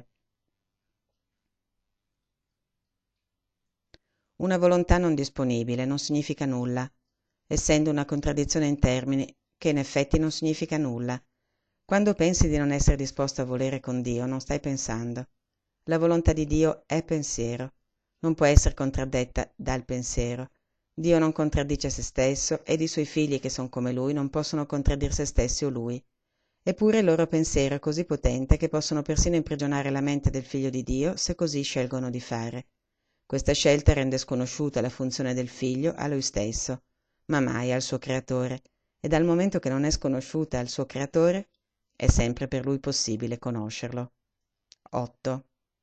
S1: Una volontà non disponibile non significa nulla, essendo una contraddizione in termini che in effetti non significa nulla. Quando pensi di non essere disposto a volere con Dio, non stai pensando. La volontà di Dio è pensiero, non può essere contraddetta dal pensiero. Dio non contraddice se stesso ed i suoi figli che sono come lui non possono contraddire se stessi o lui. Eppure il loro pensiero è così potente che possono persino imprigionare la mente del figlio di Dio se così scelgono di fare. Questa scelta rende sconosciuta la funzione del figlio a lui stesso, ma mai al suo creatore, e dal momento che non è sconosciuta al suo creatore, è sempre per lui possibile conoscerlo. 8.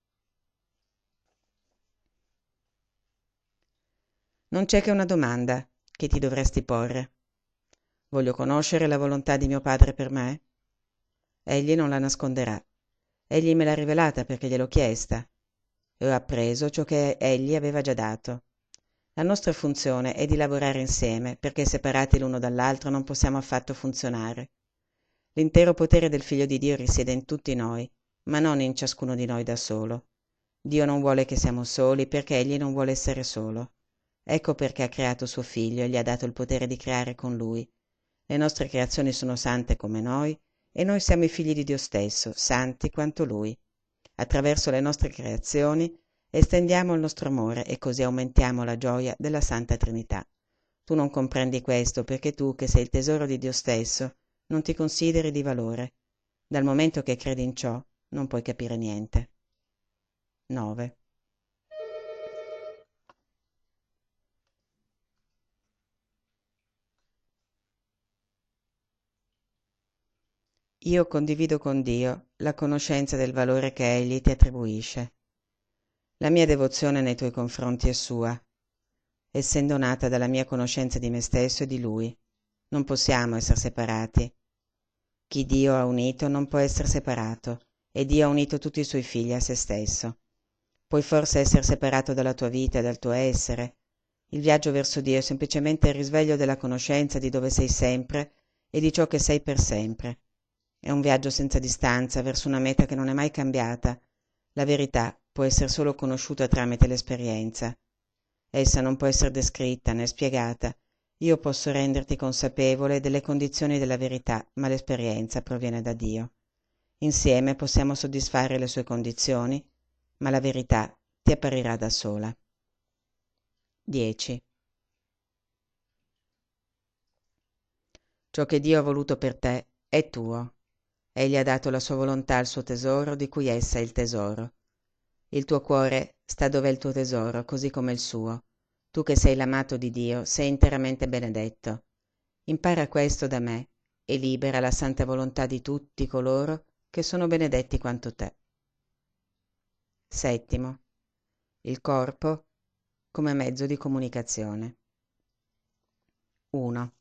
S1: Non c'è che una domanda che ti dovresti porre. Voglio conoscere la volontà di mio padre per me? Egli non la nasconderà. Egli me l'ha rivelata perché gliel'ho chiesta e ho appreso ciò che egli aveva già dato. La nostra funzione è di lavorare insieme, perché separati l'uno dall'altro non possiamo affatto funzionare. L'intero potere del Figlio di Dio risiede in tutti noi, ma non in ciascuno di noi da solo. Dio non vuole che siamo soli perché egli non vuole essere solo. Ecco perché ha creato suo Figlio e gli ha dato il potere di creare con lui. Le nostre creazioni sono sante come noi e noi siamo i figli di Dio stesso, santi quanto lui. Attraverso le nostre creazioni estendiamo il nostro amore e così aumentiamo la gioia della Santa Trinità. Tu non comprendi questo perché tu, che sei il tesoro di Dio stesso, non ti consideri di valore. Dal momento che credi in ciò, non puoi capire niente. 9. Io condivido con Dio la conoscenza del valore che Egli ti attribuisce. La mia devozione nei tuoi confronti è sua, essendo nata dalla mia conoscenza di me stesso e di Lui. Non possiamo essere separati. Chi Dio ha unito non può essere separato, e Dio ha unito tutti i suoi figli a se stesso. Puoi forse essere separato dalla tua vita e dal tuo essere. Il viaggio verso Dio è semplicemente il risveglio della conoscenza di dove sei sempre e di ciò che sei per sempre. è un viaggio senza distanza verso una meta che non è mai cambiata. La verità può essere solo conosciuta tramite l'esperienza. Essa non può essere descritta né spiegata. Io posso renderti consapevole delle condizioni della verità, ma l'esperienza proviene da Dio. Insieme possiamo soddisfare le sue condizioni, ma la verità ti apparirà da sola. 10. Ciò che Dio ha voluto per te è tuo. Egli ha dato la sua volontà al suo tesoro, di cui essa è il tesoro. Il tuo cuore sta dove è il tuo tesoro, così come il suo. Tu che sei l'amato di Dio, sei interamente benedetto. Impara questo da me e libera la santa volontà di tutti coloro che sono benedetti quanto te. 7. Il corpo come mezzo di comunicazione. 1.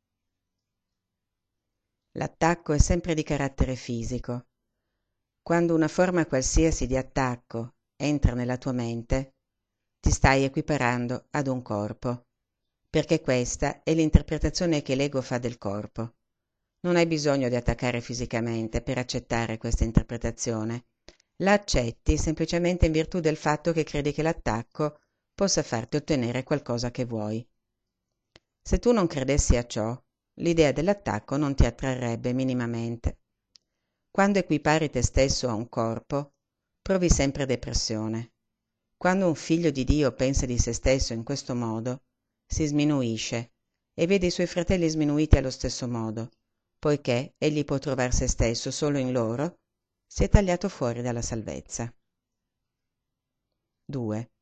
S1: L'attacco è sempre di carattere fisico. Quando una forma qualsiasi di attacco entra nella tua mente, ti stai equiparando ad un corpo, perché questa è l'interpretazione che l'ego fa del corpo. Non hai bisogno di attaccare fisicamente per accettare questa interpretazione. La accetti semplicemente in virtù del fatto che credi che l'attacco possa farti ottenere qualcosa che vuoi. Se tu non credessi a ciò, l'idea dell'attacco non ti attrarrebbe minimamente. Quando equipari te stesso a un corpo, provi sempre depressione. Quando un figlio di Dio pensa di se stesso in questo modo, si sminuisce e vede i suoi fratelli sminuiti allo stesso modo, poiché egli può trovar se stesso solo in loro, si è tagliato fuori dalla salvezza. 2.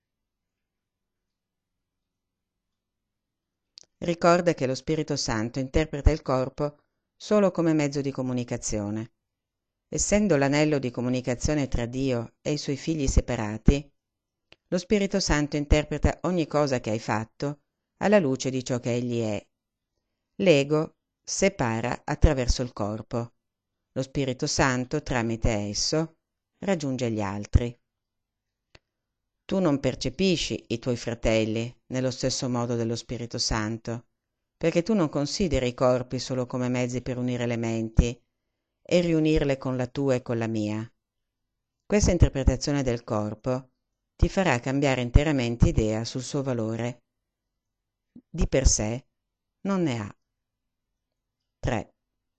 S1: Ricorda che lo Spirito Santo interpreta il corpo solo come mezzo di comunicazione. Essendo l'anello di comunicazione tra Dio e i suoi figli separati, lo Spirito Santo interpreta ogni cosa che hai fatto alla luce di ciò che egli è. L'ego separa attraverso il corpo. Lo Spirito Santo, tramite esso, raggiunge gli altri. Tu non percepisci i tuoi fratelli nello stesso modo dello Spirito Santo, perché tu non consideri i corpi solo come mezzi per unire le menti e riunirle con la tua e con la mia. Questa interpretazione del corpo ti farà cambiare interamente idea sul suo valore. Di per sé non ne ha. 3.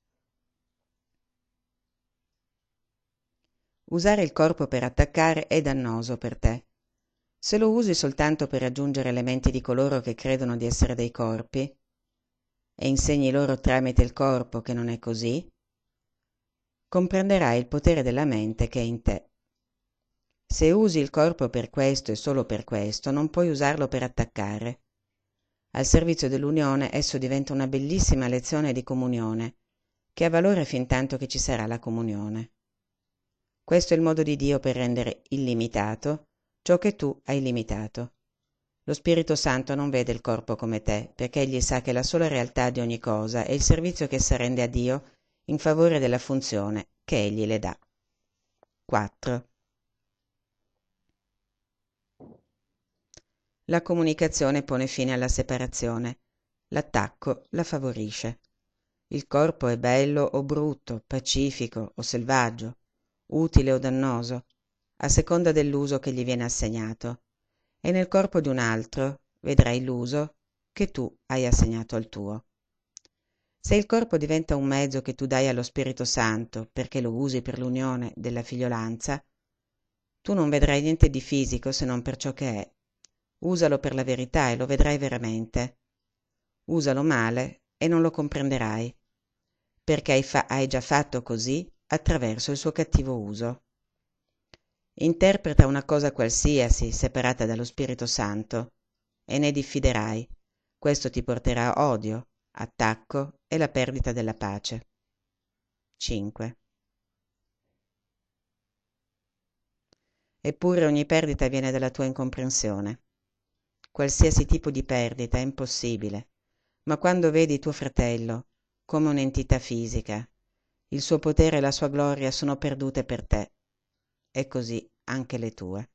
S1: Usare il corpo per attaccare è dannoso per te. Se lo usi soltanto per raggiungere le menti di coloro che credono di essere dei corpi e insegni loro tramite il corpo che non è così, comprenderai il potere della mente che è in te. Se usi il corpo per questo e solo per questo, non puoi usarlo per attaccare. Al servizio dell'unione esso diventa una bellissima lezione di comunione, che ha valore fin tanto che ci sarà la comunione. Questo è il modo di Dio per rendere illimitato ciò che tu hai limitato. Lo Spirito Santo non vede il corpo come te, perché egli sa che la sola realtà di ogni cosa è il servizio che essa rende a Dio in favore della funzione che egli le dà. 4. La comunicazione pone fine alla separazione. L'attacco la favorisce. Il corpo è bello o brutto, pacifico o selvaggio, utile o dannoso, a seconda dell'uso che gli viene assegnato. E nel corpo di un altro vedrai l'uso che tu hai assegnato al tuo. Se il corpo diventa un mezzo che tu dai allo Spirito Santo perché lo usi per l'unione della figliolanza, tu non vedrai niente di fisico se non per ciò che è. Usalo per la verità e lo vedrai veramente. Usalo male e non lo comprenderai, perché hai già fatto così attraverso il suo cattivo uso. Interpreta una cosa qualsiasi separata dallo Spirito Santo e ne diffiderai. Questo ti porterà a odio, attacco e la perdita della pace. 5. Eppure ogni perdita viene dalla tua incomprensione. Qualsiasi tipo di perdita è impossibile, ma quando vedi tuo fratello come un'entità fisica, il suo potere e la sua gloria sono perdute per te, e così anche le tue.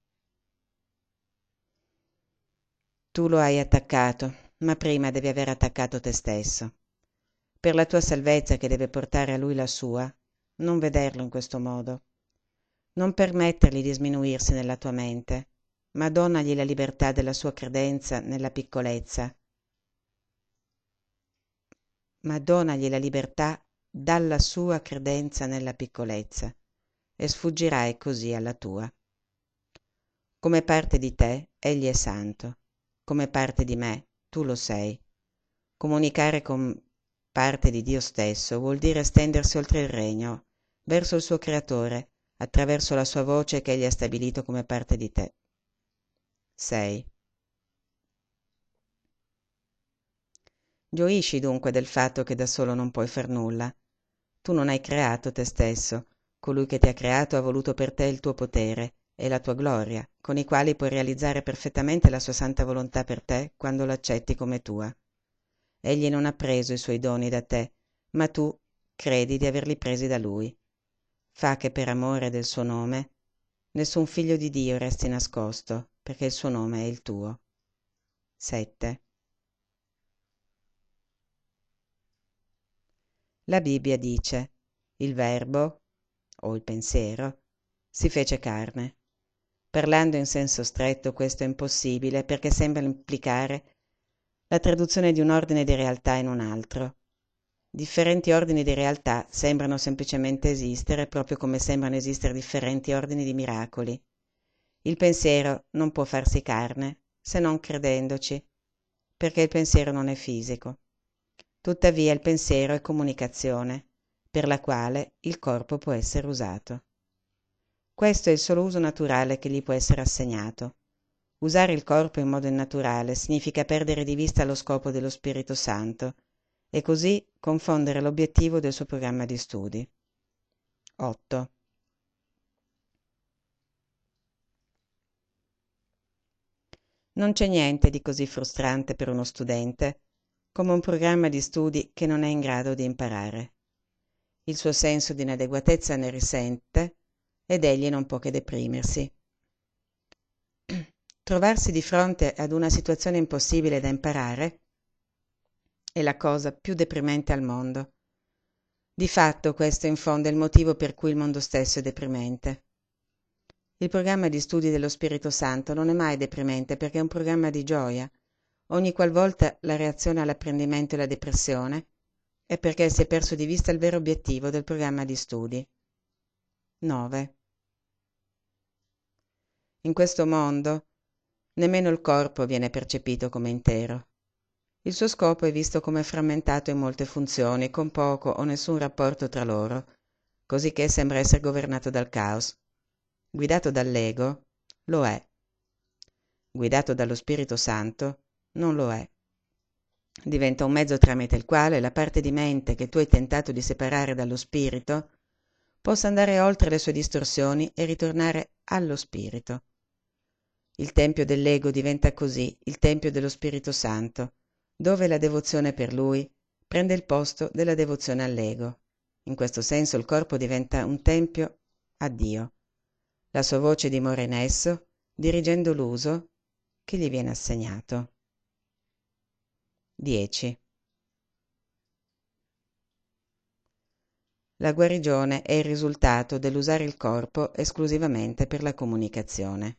S1: Tu lo hai attaccato, ma prima devi aver attaccato te stesso. Per la tua salvezza che deve portare a lui la sua, non vederlo in questo modo. Non permettergli di sminuirsi nella tua mente, ma donagli la libertà della sua credenza nella piccolezza. Ma donagli la libertà dalla sua credenza nella piccolezza e sfuggirai così alla tua. Come parte di te, egli è santo. Come parte di me, tu lo sei. Comunicare con parte di Dio stesso vuol dire stendersi oltre il regno, verso il suo creatore, attraverso la sua voce che egli ha stabilito come parte di te. 6. Gioisci dunque del fatto che da solo non puoi far nulla. Tu non hai creato te stesso, colui che ti ha creato ha voluto per te il tuo potere e la tua gloria, con i quali puoi realizzare perfettamente la sua santa volontà per te quando l'accetti come tua. Egli non ha preso i suoi doni da te, ma tu credi di averli presi da lui. Fa che per amore del suo nome nessun figlio di Dio resti nascosto, perché il suo nome è il tuo. 7. La Bibbia dice: il Verbo, o il pensiero, si fece carne. Parlando in senso stretto, questo è impossibile perché sembra implicare la traduzione di un ordine di realtà in un altro. Differenti ordini di realtà sembrano semplicemente esistere, proprio come sembrano esistere differenti ordini di miracoli. Il pensiero non può farsi carne, se non credendoci, perché il pensiero non è fisico. Tuttavia il pensiero è comunicazione, per la quale il corpo può essere usato. Questo è il solo uso naturale che gli può essere assegnato. Usare il corpo in modo innaturale significa perdere di vista lo scopo dello Spirito Santo e così confondere l'obiettivo del suo programma di studi. 8. Non c'è niente di così frustrante per uno studente come un programma di studi che non è in grado di imparare. Il suo senso di inadeguatezza ne risente ed egli non può che deprimersi. Trovarsi di fronte ad una situazione impossibile da imparare è la cosa più deprimente al mondo. Di fatto questo in fondo è il motivo per cui il mondo stesso è deprimente. Il programma di studi dello Spirito Santo non è mai deprimente perché è un programma di gioia. Ogni qualvolta la reazione all'apprendimento è la depressione è perché si è perso di vista il vero obiettivo del programma di studi. 9. In questo mondo nemmeno il corpo viene percepito come intero. Il suo scopo è visto come frammentato in molte funzioni, con poco o nessun rapporto tra loro, cosicché sembra essere governato dal caos. Guidato dall'ego, lo è. Guidato dallo Spirito Santo, non lo è. Diventa un mezzo tramite il quale la parte di mente che tu hai tentato di separare dallo spirito possa andare oltre le sue distorsioni e ritornare allo spirito. Il tempio dell'ego diventa così il tempio dello Spirito Santo, dove la devozione per lui prende il posto della devozione all'ego. In questo senso il corpo diventa un tempio a Dio. La sua voce dimora in esso, dirigendo l'uso che gli viene assegnato. 10. La guarigione è il risultato dell'usare il corpo esclusivamente per la comunicazione.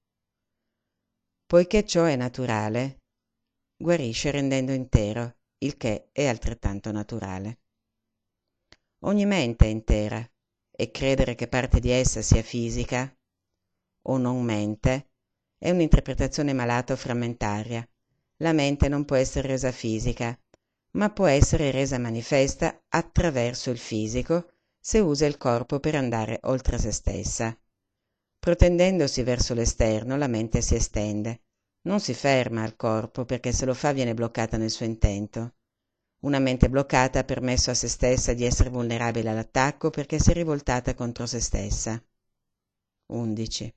S1: Poiché ciò è naturale, guarisce rendendo intero, il che è altrettanto naturale. Ogni mente è intera e credere che parte di essa sia fisica o non mente è un'interpretazione malata o frammentaria. La mente non può essere resa fisica, ma può essere resa manifesta attraverso il fisico se usa il corpo per andare oltre se stessa. Protendendosi verso l'esterno, la mente si estende. Non si ferma al corpo perché se lo fa viene bloccata nel suo intento. Una mente bloccata ha permesso a se stessa di essere vulnerabile all'attacco perché si è rivoltata contro se stessa. 11.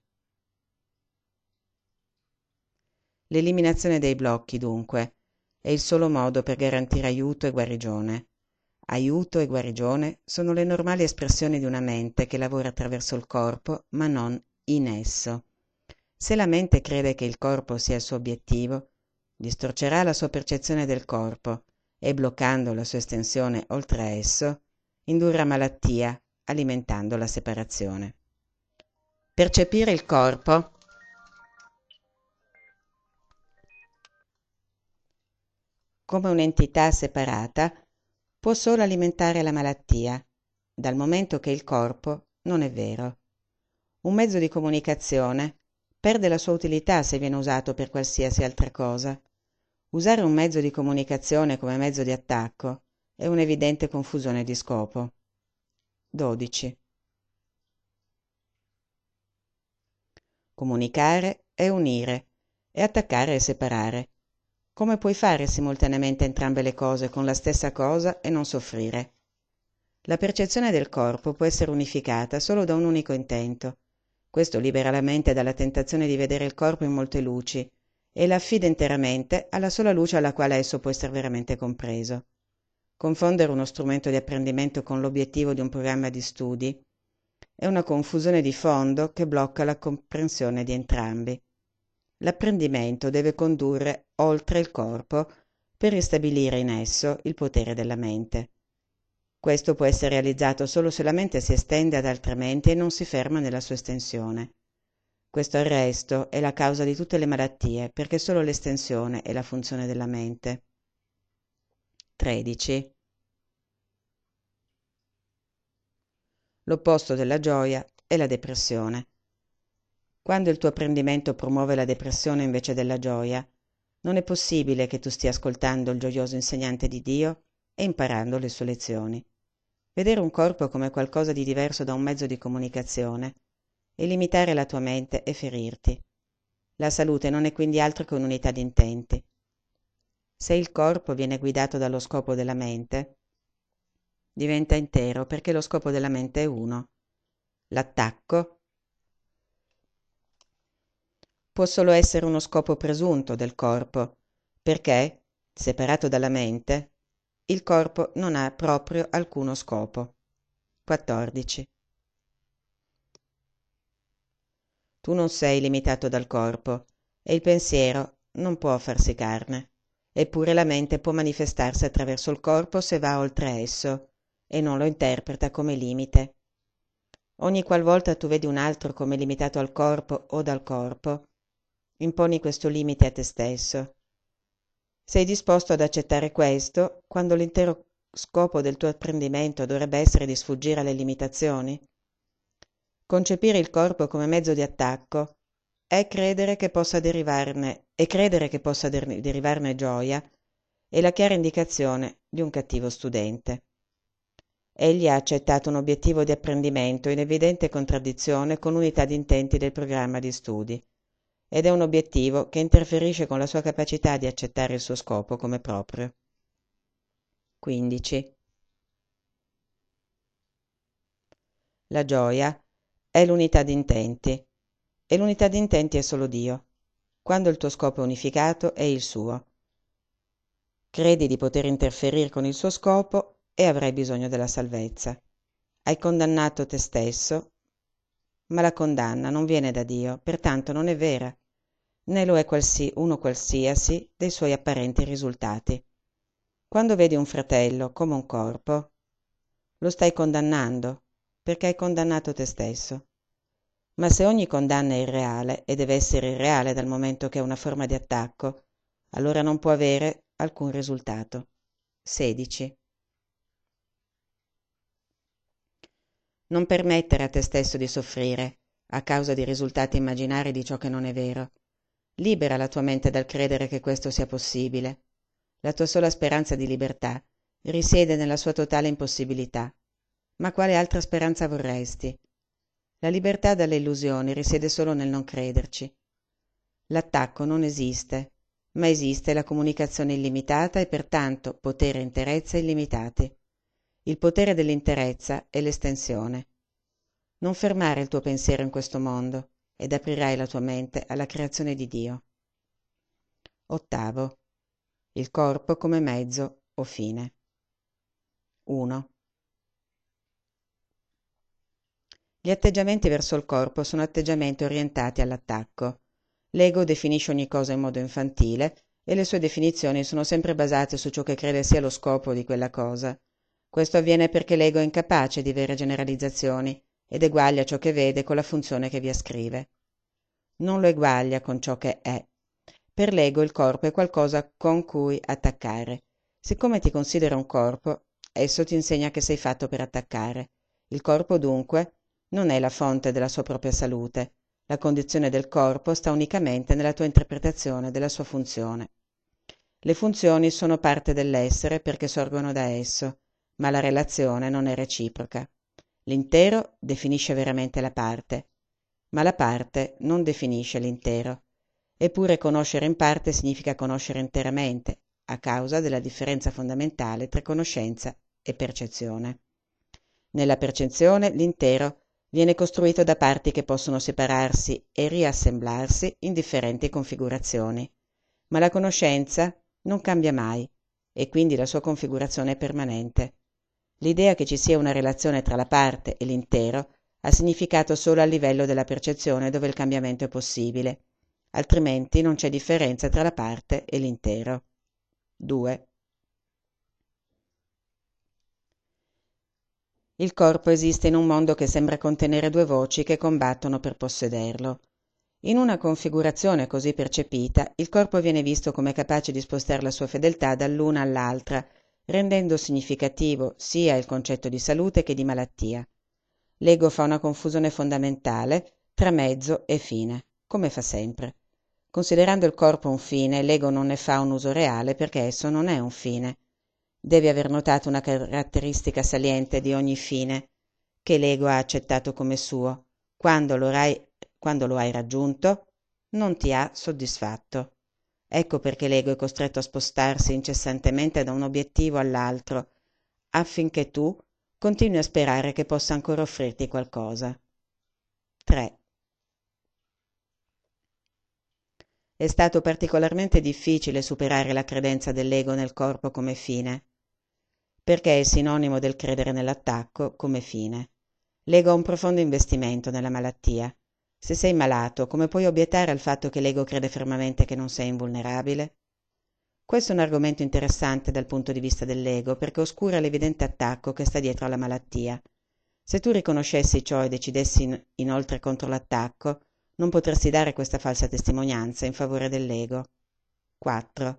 S1: L'eliminazione dei blocchi, dunque, è il solo modo per garantire aiuto e guarigione. Aiuto e guarigione sono le normali espressioni di una mente che lavora attraverso il corpo, ma non in esso. Se la mente crede che il corpo sia il suo obiettivo, distorcerà la sua percezione del corpo e, bloccando la sua estensione oltre a esso, indurrà malattia, alimentando la separazione. Percepire il corpo come un'entità separata può solo alimentare la malattia, dal momento che il corpo non è vero. Un mezzo di comunicazione perde la sua utilità se viene usato per qualsiasi altra cosa. Usare un mezzo di comunicazione come mezzo di attacco è un'evidente confusione di scopo. 12. Comunicare è unire e attaccare è separare. Come puoi fare simultaneamente entrambe le cose con la stessa cosa e non soffrire? La percezione del corpo può essere unificata solo da un unico intento. Questo libera la mente dalla tentazione di vedere il corpo in molte luci e la affida interamente alla sola luce alla quale esso può essere veramente compreso. Confondere uno strumento di apprendimento con l'obiettivo di un programma di studi è una confusione di fondo che blocca la comprensione di entrambi. L'apprendimento deve condurre oltre il corpo per ristabilire in esso il potere della mente. Questo può essere realizzato solo se la mente si estende ad altre menti e non si ferma nella sua estensione. Questo arresto è la causa di tutte le malattie, perché solo l'estensione è la funzione della mente. 13. L'opposto della gioia è la depressione. Quando il tuo apprendimento promuove la depressione invece della gioia, non è possibile che tu stia ascoltando il gioioso insegnante di Dio e imparando le sue lezioni. Vedere un corpo come qualcosa di diverso da un mezzo di comunicazione e limitare la tua mente e ferirti. La salute non è quindi altro che un'unità di intenti. Se il corpo viene guidato dallo scopo della mente, diventa intero perché lo scopo della mente è uno. L'attacco può solo essere uno scopo presunto del corpo, perché, separato dalla mente, il corpo non ha proprio alcuno scopo. 14. Tu non sei limitato dal corpo e il pensiero non può farsi carne. Eppure la mente può manifestarsi attraverso il corpo se va oltre esso e non lo interpreta come limite. Ogni qualvolta tu vedi un altro come limitato al corpo o dal corpo, imponi questo limite a te stesso. Sei disposto ad accettare questo quando l'intero scopo del tuo apprendimento dovrebbe essere di sfuggire alle limitazioni? Concepire il corpo come mezzo di attacco è credere che possa derivarne gioia è la chiara indicazione di un cattivo studente. Egli ha accettato un obiettivo di apprendimento in evidente contraddizione con l'unità di intenti del programma di studi, ed è un obiettivo che interferisce con la sua capacità di accettare il suo scopo come proprio. 15. La gioia è l'unità di intenti, e l'unità di intenti è solo Dio. Quando il tuo scopo è unificato, è il suo. Credi di poter interferire con il suo scopo e avrai bisogno della salvezza. Hai condannato te stesso, ma la condanna non viene da Dio, pertanto non è vera, né lo è uno qualsiasi dei suoi apparenti risultati. Quando vedi un fratello come un corpo, lo stai condannando, perché hai condannato te stesso. Ma se ogni condanna è irreale e deve essere irreale dal momento che è una forma di attacco, allora non può avere alcun risultato. 16. Non permettere a te stesso di soffrire a causa di risultati immaginari di ciò che non è vero. Libera la tua mente dal credere che questo sia possibile. La tua sola speranza di libertà risiede nella sua totale impossibilità. Ma quale altra speranza vorresti? La libertà dalle illusioni risiede solo nel non crederci. L'attacco non esiste, ma esiste la comunicazione illimitata e pertanto potere e interezza illimitati. Il potere dell'interezza è l'estensione. Non fermare il tuo pensiero in questo mondo ed aprirai la tua mente alla creazione di Dio. 8. Il corpo come mezzo o fine. 1. Gli atteggiamenti verso il corpo sono atteggiamenti orientati all'attacco. L'ego definisce ogni cosa in modo infantile e le sue definizioni sono sempre basate su ciò che crede sia lo scopo di quella cosa. Questo avviene perché l'ego è incapace di vere generalizzazioni ed eguaglia ciò che vede con la funzione che vi ascrive. Non lo eguaglia con ciò che è. Per l'ego il corpo è qualcosa con cui attaccare. Siccome ti considera un corpo, esso ti insegna che sei fatto per attaccare. Il corpo, dunque, non è la fonte della sua propria salute. La condizione del corpo sta unicamente nella tua interpretazione della sua funzione. Le funzioni sono parte dell'essere perché sorgono da esso, ma la relazione non è reciproca. L'intero definisce veramente la parte, ma la parte non definisce l'intero. Eppure conoscere in parte significa conoscere interamente, a causa della differenza fondamentale tra conoscenza e percezione. Nella percezione l'intero viene costruito da parti che possono separarsi e riassemblarsi in differenti configurazioni, ma la conoscenza non cambia mai e quindi la sua configurazione è permanente. L'idea che ci sia una relazione tra la parte e l'intero ha significato solo a livello della percezione dove il cambiamento è possibile, altrimenti non c'è differenza tra la parte e l'intero. 2. Il corpo esiste in un mondo che sembra contenere due voci che combattono per possederlo. In una configurazione così percepita, il corpo viene visto come capace di spostare la sua fedeltà dall'una all'altra, rendendo significativo sia il concetto di salute che di malattia. L'ego fa una confusione fondamentale tra mezzo e fine, come fa sempre. Considerando il corpo un fine, l'ego non ne fa un uso reale perché esso non è un fine. Devi aver notato una caratteristica saliente di ogni fine che l'ego ha accettato come suo. Quando lo hai raggiunto, non ti ha soddisfatto. Ecco perché l'ego è costretto a spostarsi incessantemente da un obiettivo all'altro, affinché tu continui a sperare che possa ancora offrirti qualcosa. 3. È stato particolarmente difficile superare la credenza dell'ego nel corpo come fine, perché è sinonimo del credere nell'attacco come fine. L'ego ha un profondo investimento nella malattia. Se sei malato, come puoi obiettare al fatto che l'ego crede fermamente che non sei invulnerabile? Questo è un argomento interessante dal punto di vista dell'ego perché oscura l'evidente attacco che sta dietro alla malattia. Se tu riconoscessi ciò e decidessi inoltre contro l'attacco, non potresti dare questa falsa testimonianza in favore dell'ego. 4.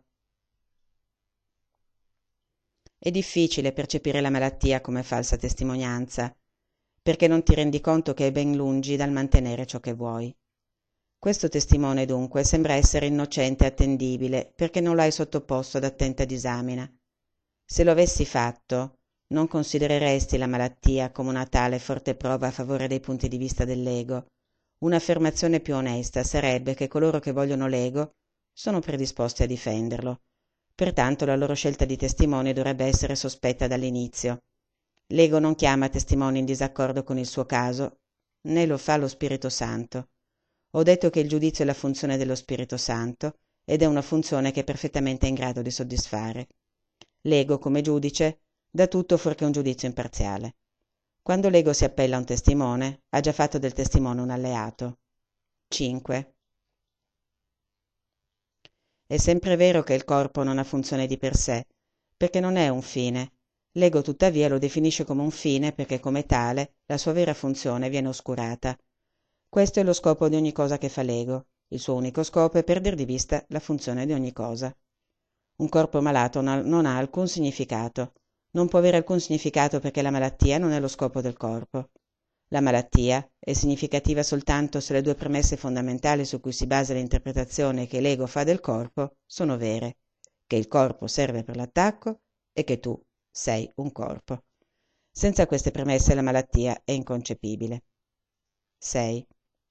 S1: È difficile percepire la malattia come falsa testimonianza, perché non ti rendi conto che è ben lungi dal mantenere ciò che vuoi. Questo testimone dunque sembra essere innocente e attendibile perché non lo hai sottoposto ad attenta disamina. Se lo avessi fatto, non considereresti la malattia come una tale forte prova a favore dei punti di vista dell'ego. Un'affermazione più onesta sarebbe che coloro che vogliono l'ego sono predisposti a difenderlo. Pertanto la loro scelta di testimoni dovrebbe essere sospetta dall'inizio. L'ego non chiama testimoni in disaccordo con il suo caso, né lo fa lo Spirito Santo. Ho detto che il giudizio è la funzione dello Spirito Santo ed è una funzione che è perfettamente in grado di soddisfare. L'ego, come giudice, dà tutto fuorché un giudizio imparziale. Quando l'ego si appella a un testimone, ha già fatto del testimone un alleato. 5. È sempre vero che il corpo non ha funzione di per sé, perché non è un fine. L'ego tuttavia lo definisce come un fine perché come tale la sua vera funzione viene oscurata. Questo è lo scopo di ogni cosa che fa l'ego. Il suo unico scopo è perdere di vista la funzione di ogni cosa. Un corpo malato non ha alcun significato. Non può avere alcun significato perché la malattia non è lo scopo del corpo. La malattia è significativa soltanto se le due premesse fondamentali su cui si basa l'interpretazione che l'ego fa del corpo sono vere, che il corpo serve per l'attacco e che tu sei un corpo. Senza queste premesse la malattia è inconcepibile. 6.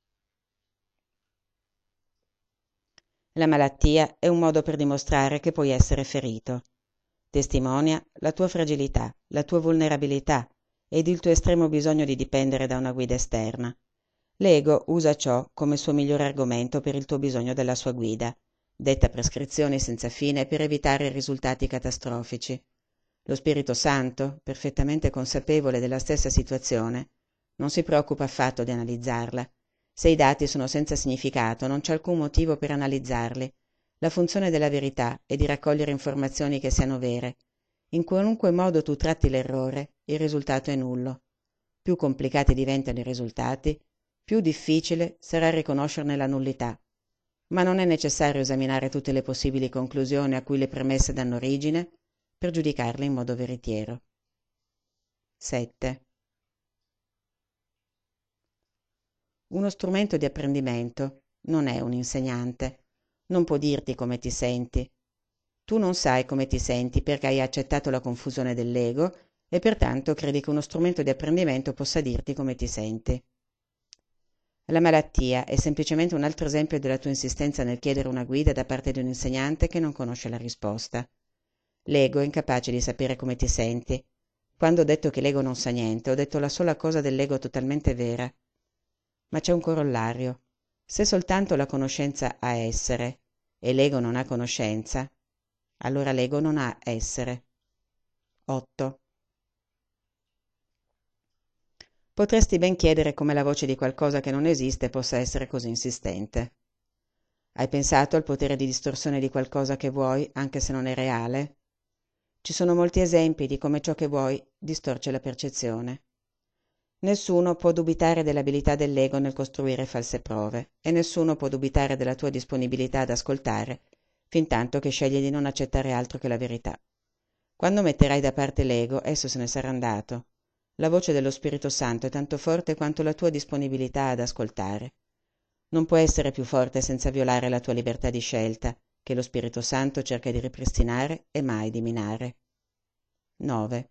S1: La malattia è un modo per dimostrare che puoi essere ferito. Testimonia la tua fragilità, la tua vulnerabilità ed il tuo estremo bisogno di dipendere da una guida esterna. L'ego usa ciò come suo migliore argomento per il tuo bisogno della sua guida. Detta prescrizioni senza fine per evitare risultati catastrofici. Lo Spirito Santo, perfettamente consapevole della stessa situazione, non si preoccupa affatto di analizzarla. Se i dati sono senza significato, non c'è alcun motivo per analizzarli. La funzione della verità è di raccogliere informazioni che siano vere. In qualunque modo tu tratti l'errore, il risultato è nullo. Più complicati diventano i risultati, più difficile sarà riconoscerne la nullità. Ma non è necessario esaminare tutte le possibili conclusioni a cui le premesse danno origine per giudicarle in modo veritiero. 7. Uno strumento di apprendimento non è un insegnante, non può dirti come ti senti. Tu non sai come ti senti perché hai accettato la confusione dell'ego e pertanto credi che uno strumento di apprendimento possa dirti come ti senti. La malattia è semplicemente un altro esempio della tua insistenza nel chiedere una guida da parte di un insegnante che non conosce la risposta. L'ego è incapace di sapere come ti senti. Quando ho detto che l'ego non sa niente, ho detto la sola cosa dell'ego totalmente vera. Ma c'è un corollario. Se soltanto la conoscenza ha essere e l'ego non ha conoscenza, allora l'ego non ha essere. 8. Potresti ben chiedere come la voce di qualcosa che non esiste possa essere così insistente. Hai pensato al potere di distorsione di qualcosa che vuoi, anche se non è reale? Ci sono molti esempi di come ciò che vuoi distorce la percezione. Nessuno può dubitare dell'abilità dell'ego nel costruire false prove e nessuno può dubitare della tua disponibilità ad ascoltare, fintanto che scegli di non accettare altro che la verità. Quando metterai da parte l'ego, esso se ne sarà andato. La voce dello Spirito Santo è tanto forte quanto la tua disponibilità ad ascoltare. Non può essere più forte senza violare la tua libertà di scelta, che lo Spirito Santo cerca di ripristinare e mai di minare. 9.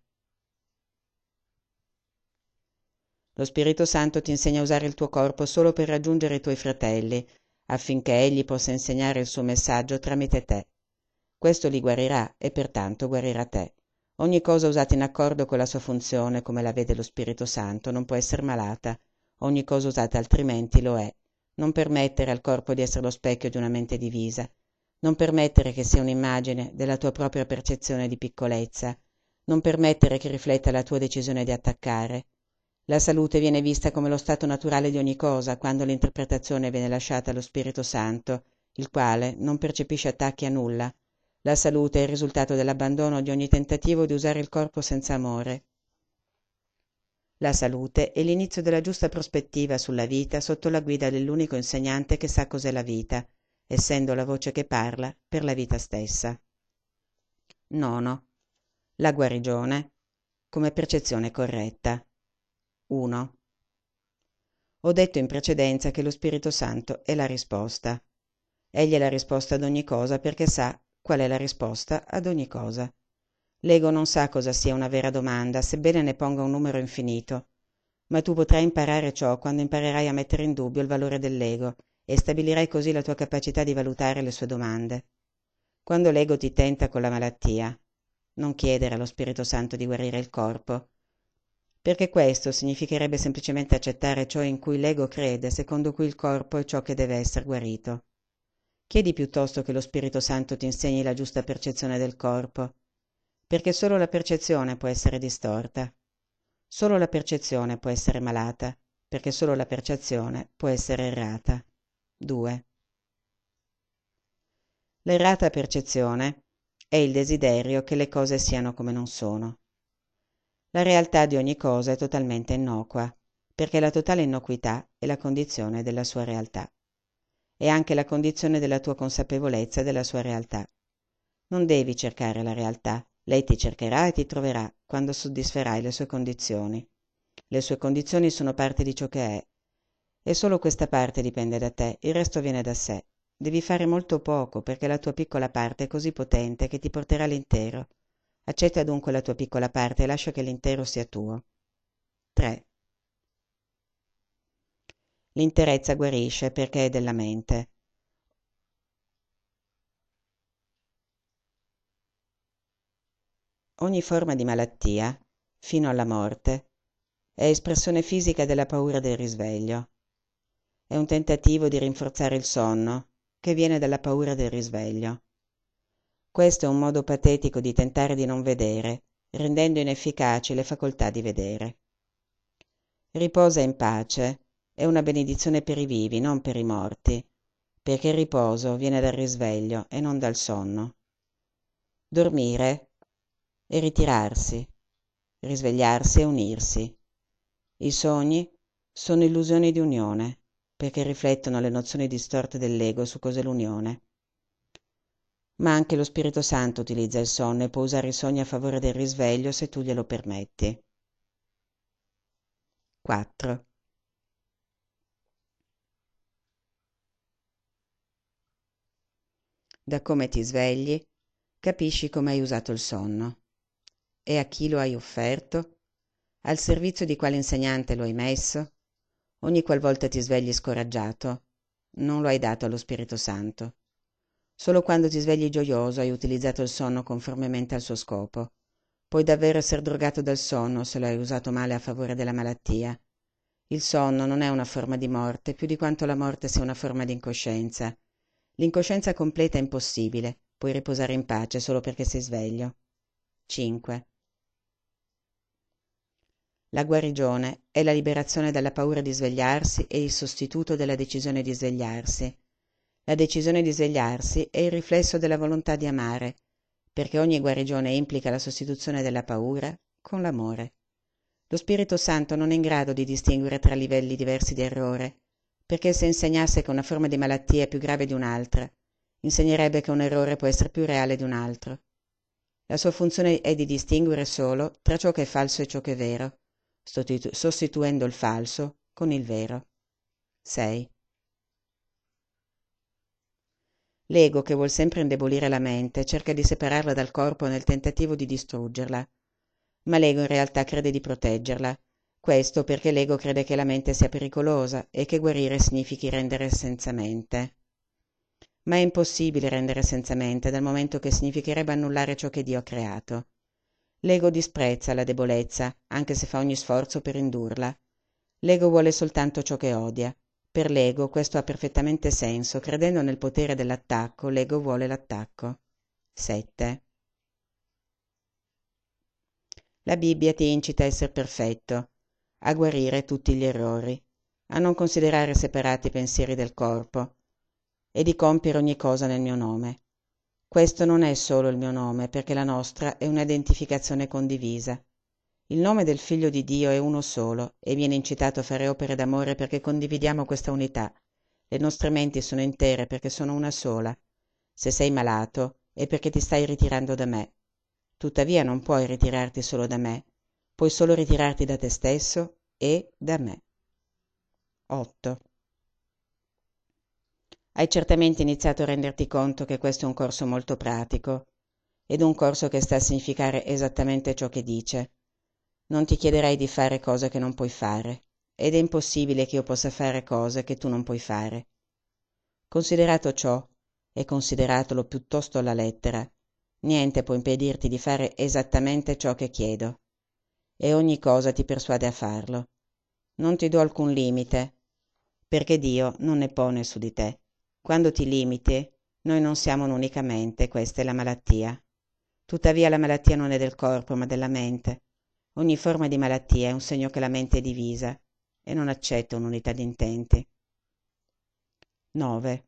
S1: Lo Spirito Santo ti insegna a usare il tuo corpo solo per raggiungere i tuoi fratelli, affinché egli possa insegnare il suo messaggio tramite te. Questo li guarirà e pertanto guarirà te. Ogni cosa usata in accordo con la sua funzione, come la vede lo Spirito Santo, non può essere malata. Ogni cosa usata altrimenti lo è. Non permettere al corpo di essere lo specchio di una mente divisa. Non permettere che sia un'immagine della tua propria percezione di piccolezza. Non permettere che rifletta la tua decisione di attaccare. La salute viene vista come lo stato naturale di ogni cosa quando l'interpretazione viene lasciata allo Spirito Santo, il quale non percepisce attacchi a nulla. La salute è il risultato dell'abbandono di ogni tentativo di usare il corpo senza amore. La salute è l'inizio della giusta prospettiva sulla vita sotto la guida dell'unico insegnante che sa cos'è la vita, essendo la voce che parla per la vita stessa. 9. La guarigione come percezione corretta. 1. Ho detto in precedenza che lo Spirito Santo è la risposta. Egli è la risposta ad ogni cosa perché sa qual è la risposta ad ogni cosa. L'ego non sa cosa sia una vera domanda, sebbene ne ponga un numero infinito. Ma tu potrai imparare ciò quando imparerai a mettere in dubbio il valore dell'ego e stabilirai così la tua capacità di valutare le sue domande. Quando l'ego ti tenta con la malattia, non chiedere allo Spirito Santo di guarire il corpo, perché questo significherebbe semplicemente accettare ciò in cui l'ego crede, secondo cui il corpo è ciò che deve essere guarito. Chiedi piuttosto che lo Spirito Santo ti insegni la giusta percezione del corpo, perché solo la percezione può essere distorta. Solo la percezione può essere malata, perché solo la percezione può essere errata. 2. L'errata percezione è il desiderio che le cose siano come non sono. La realtà di ogni cosa è totalmente innocua, perché la totale innocuità è la condizione della sua realtà. È anche la condizione della tua consapevolezza della sua realtà. Non devi cercare la realtà, lei ti cercherà e ti troverà quando soddisferai le sue condizioni. Le sue condizioni sono parte di ciò che è, e solo questa parte dipende da te, il resto viene da sé. Devi fare molto poco perché la tua piccola parte è così potente che ti porterà l'intero. Accetta dunque la tua piccola parte e lascia che l'intero sia tuo. 3. L'interezza guarisce perché è della mente. Ogni forma di malattia, fino alla morte, è espressione fisica della paura del risveglio. È un tentativo di rinforzare il sonno, che viene dalla paura del risveglio. Questo è un modo patetico di tentare di non vedere, rendendo inefficaci le facoltà di vedere. Riposa in pace è una benedizione per i vivi, non per i morti, perché il riposo viene dal risveglio e non dal sonno. Dormire e ritirarsi, risvegliarsi e unirsi. I sogni sono illusioni di unione, perché riflettono le nozioni distorte dell'ego su cos'è l'unione. Ma anche lo Spirito Santo utilizza il sonno e può usare i sogni a favore del risveglio se tu glielo permetti. 4. Da come ti svegli, capisci come hai usato il sonno e a chi lo hai offerto, al servizio di quale insegnante lo hai messo. Ogni qualvolta ti svegli scoraggiato, non lo hai dato allo Spirito Santo. Solo quando ti svegli gioioso hai utilizzato il sonno conformemente al suo scopo. Puoi davvero essere drogato dal sonno se lo hai usato male a favore della malattia. Il sonno non è una forma di morte più di quanto la morte sia una forma di incoscienza. L'incoscienza completa è impossibile, puoi riposare in pace solo perché sei sveglio. 5. La guarigione è la liberazione dalla paura di svegliarsi e il sostituto della decisione di svegliarsi. La decisione di svegliarsi è il riflesso della volontà di amare, perché ogni guarigione implica la sostituzione della paura con l'amore. Lo Spirito Santo non è in grado di distinguere tra livelli diversi di errore, perché se insegnasse che una forma di malattia è più grave di un'altra, insegnerebbe che un errore può essere più reale di un altro. La sua funzione è di distinguere solo tra ciò che è falso e ciò che è vero, sostituendo il falso con il vero. 6. L'ego, che vuol sempre indebolire la mente, cerca di separarla dal corpo nel tentativo di distruggerla, ma l'ego in realtà crede di proteggerla. Questo perché l'ego crede che la mente sia pericolosa e che guarire significhi rendere senza mente. Ma è impossibile rendere senza mente, dal momento che significherebbe annullare ciò che Dio ha creato. L'ego disprezza la debolezza, anche se fa ogni sforzo per indurla. L'ego vuole soltanto ciò che odia. Per l'ego questo ha perfettamente senso. Credendo nel potere dell'attacco, l'ego vuole l'attacco. 7. La Bibbia ti incita a essere perfetto, a guarire tutti gli errori, a non considerare separati i pensieri del corpo e di compiere ogni cosa nel mio nome. Questo non è solo il mio nome, perché la nostra è un'identificazione condivisa. Il nome del Figlio di Dio è uno solo e viene incitato a fare opere d'amore perché condividiamo questa unità. Le nostre menti sono intere perché sono una sola. Se sei malato è perché ti stai ritirando da me. Tuttavia non puoi ritirarti solo da me, puoi solo ritirarti da te stesso e da me. 8. Hai certamente iniziato a renderti conto che questo è un corso molto pratico ed un corso che sta a significare esattamente ciò che dice. Non ti chiederai di fare cose che non puoi fare, ed è impossibile che io possa fare cose che tu non puoi fare. Considerato ciò, e consideratelo piuttosto alla lettera, niente può impedirti di fare esattamente ciò che chiedo, e ogni cosa ti persuade a farlo. Non ti do alcun limite, perché Dio non ne pone su di te. Quando ti limiti, noi non siamo un'unica mente, questa è la malattia. Tuttavia la malattia non è del corpo, ma della mente. Ogni forma di malattia è un segno che la mente è divisa e non accetta un'unità di intenti. 9.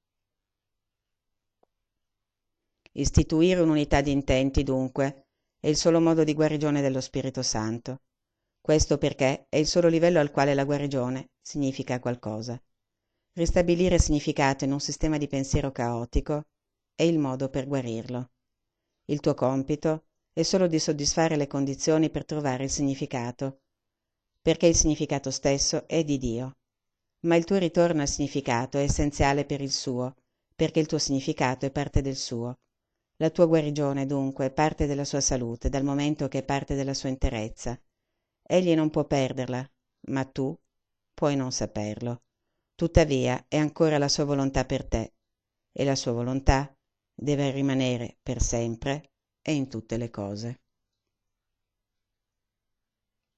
S1: Istituire un'unità di intenti, dunque, è il solo modo di guarigione dello Spirito Santo. Questo perché è il solo livello al quale la guarigione significa qualcosa. Ristabilire significato in un sistema di pensiero caotico è il modo per guarirlo. Il tuo compito è solo di soddisfare le condizioni per trovare il significato, perché il significato stesso è di Dio. Ma il tuo ritorno al significato è essenziale per il suo, perché il tuo significato è parte del suo. La tua guarigione, dunque, è parte della sua salute, dal momento che è parte della sua interezza. Egli non può perderla, ma tu puoi non saperlo. Tuttavia è ancora la sua volontà per te, e la sua volontà deve rimanere per sempre e in tutte le cose.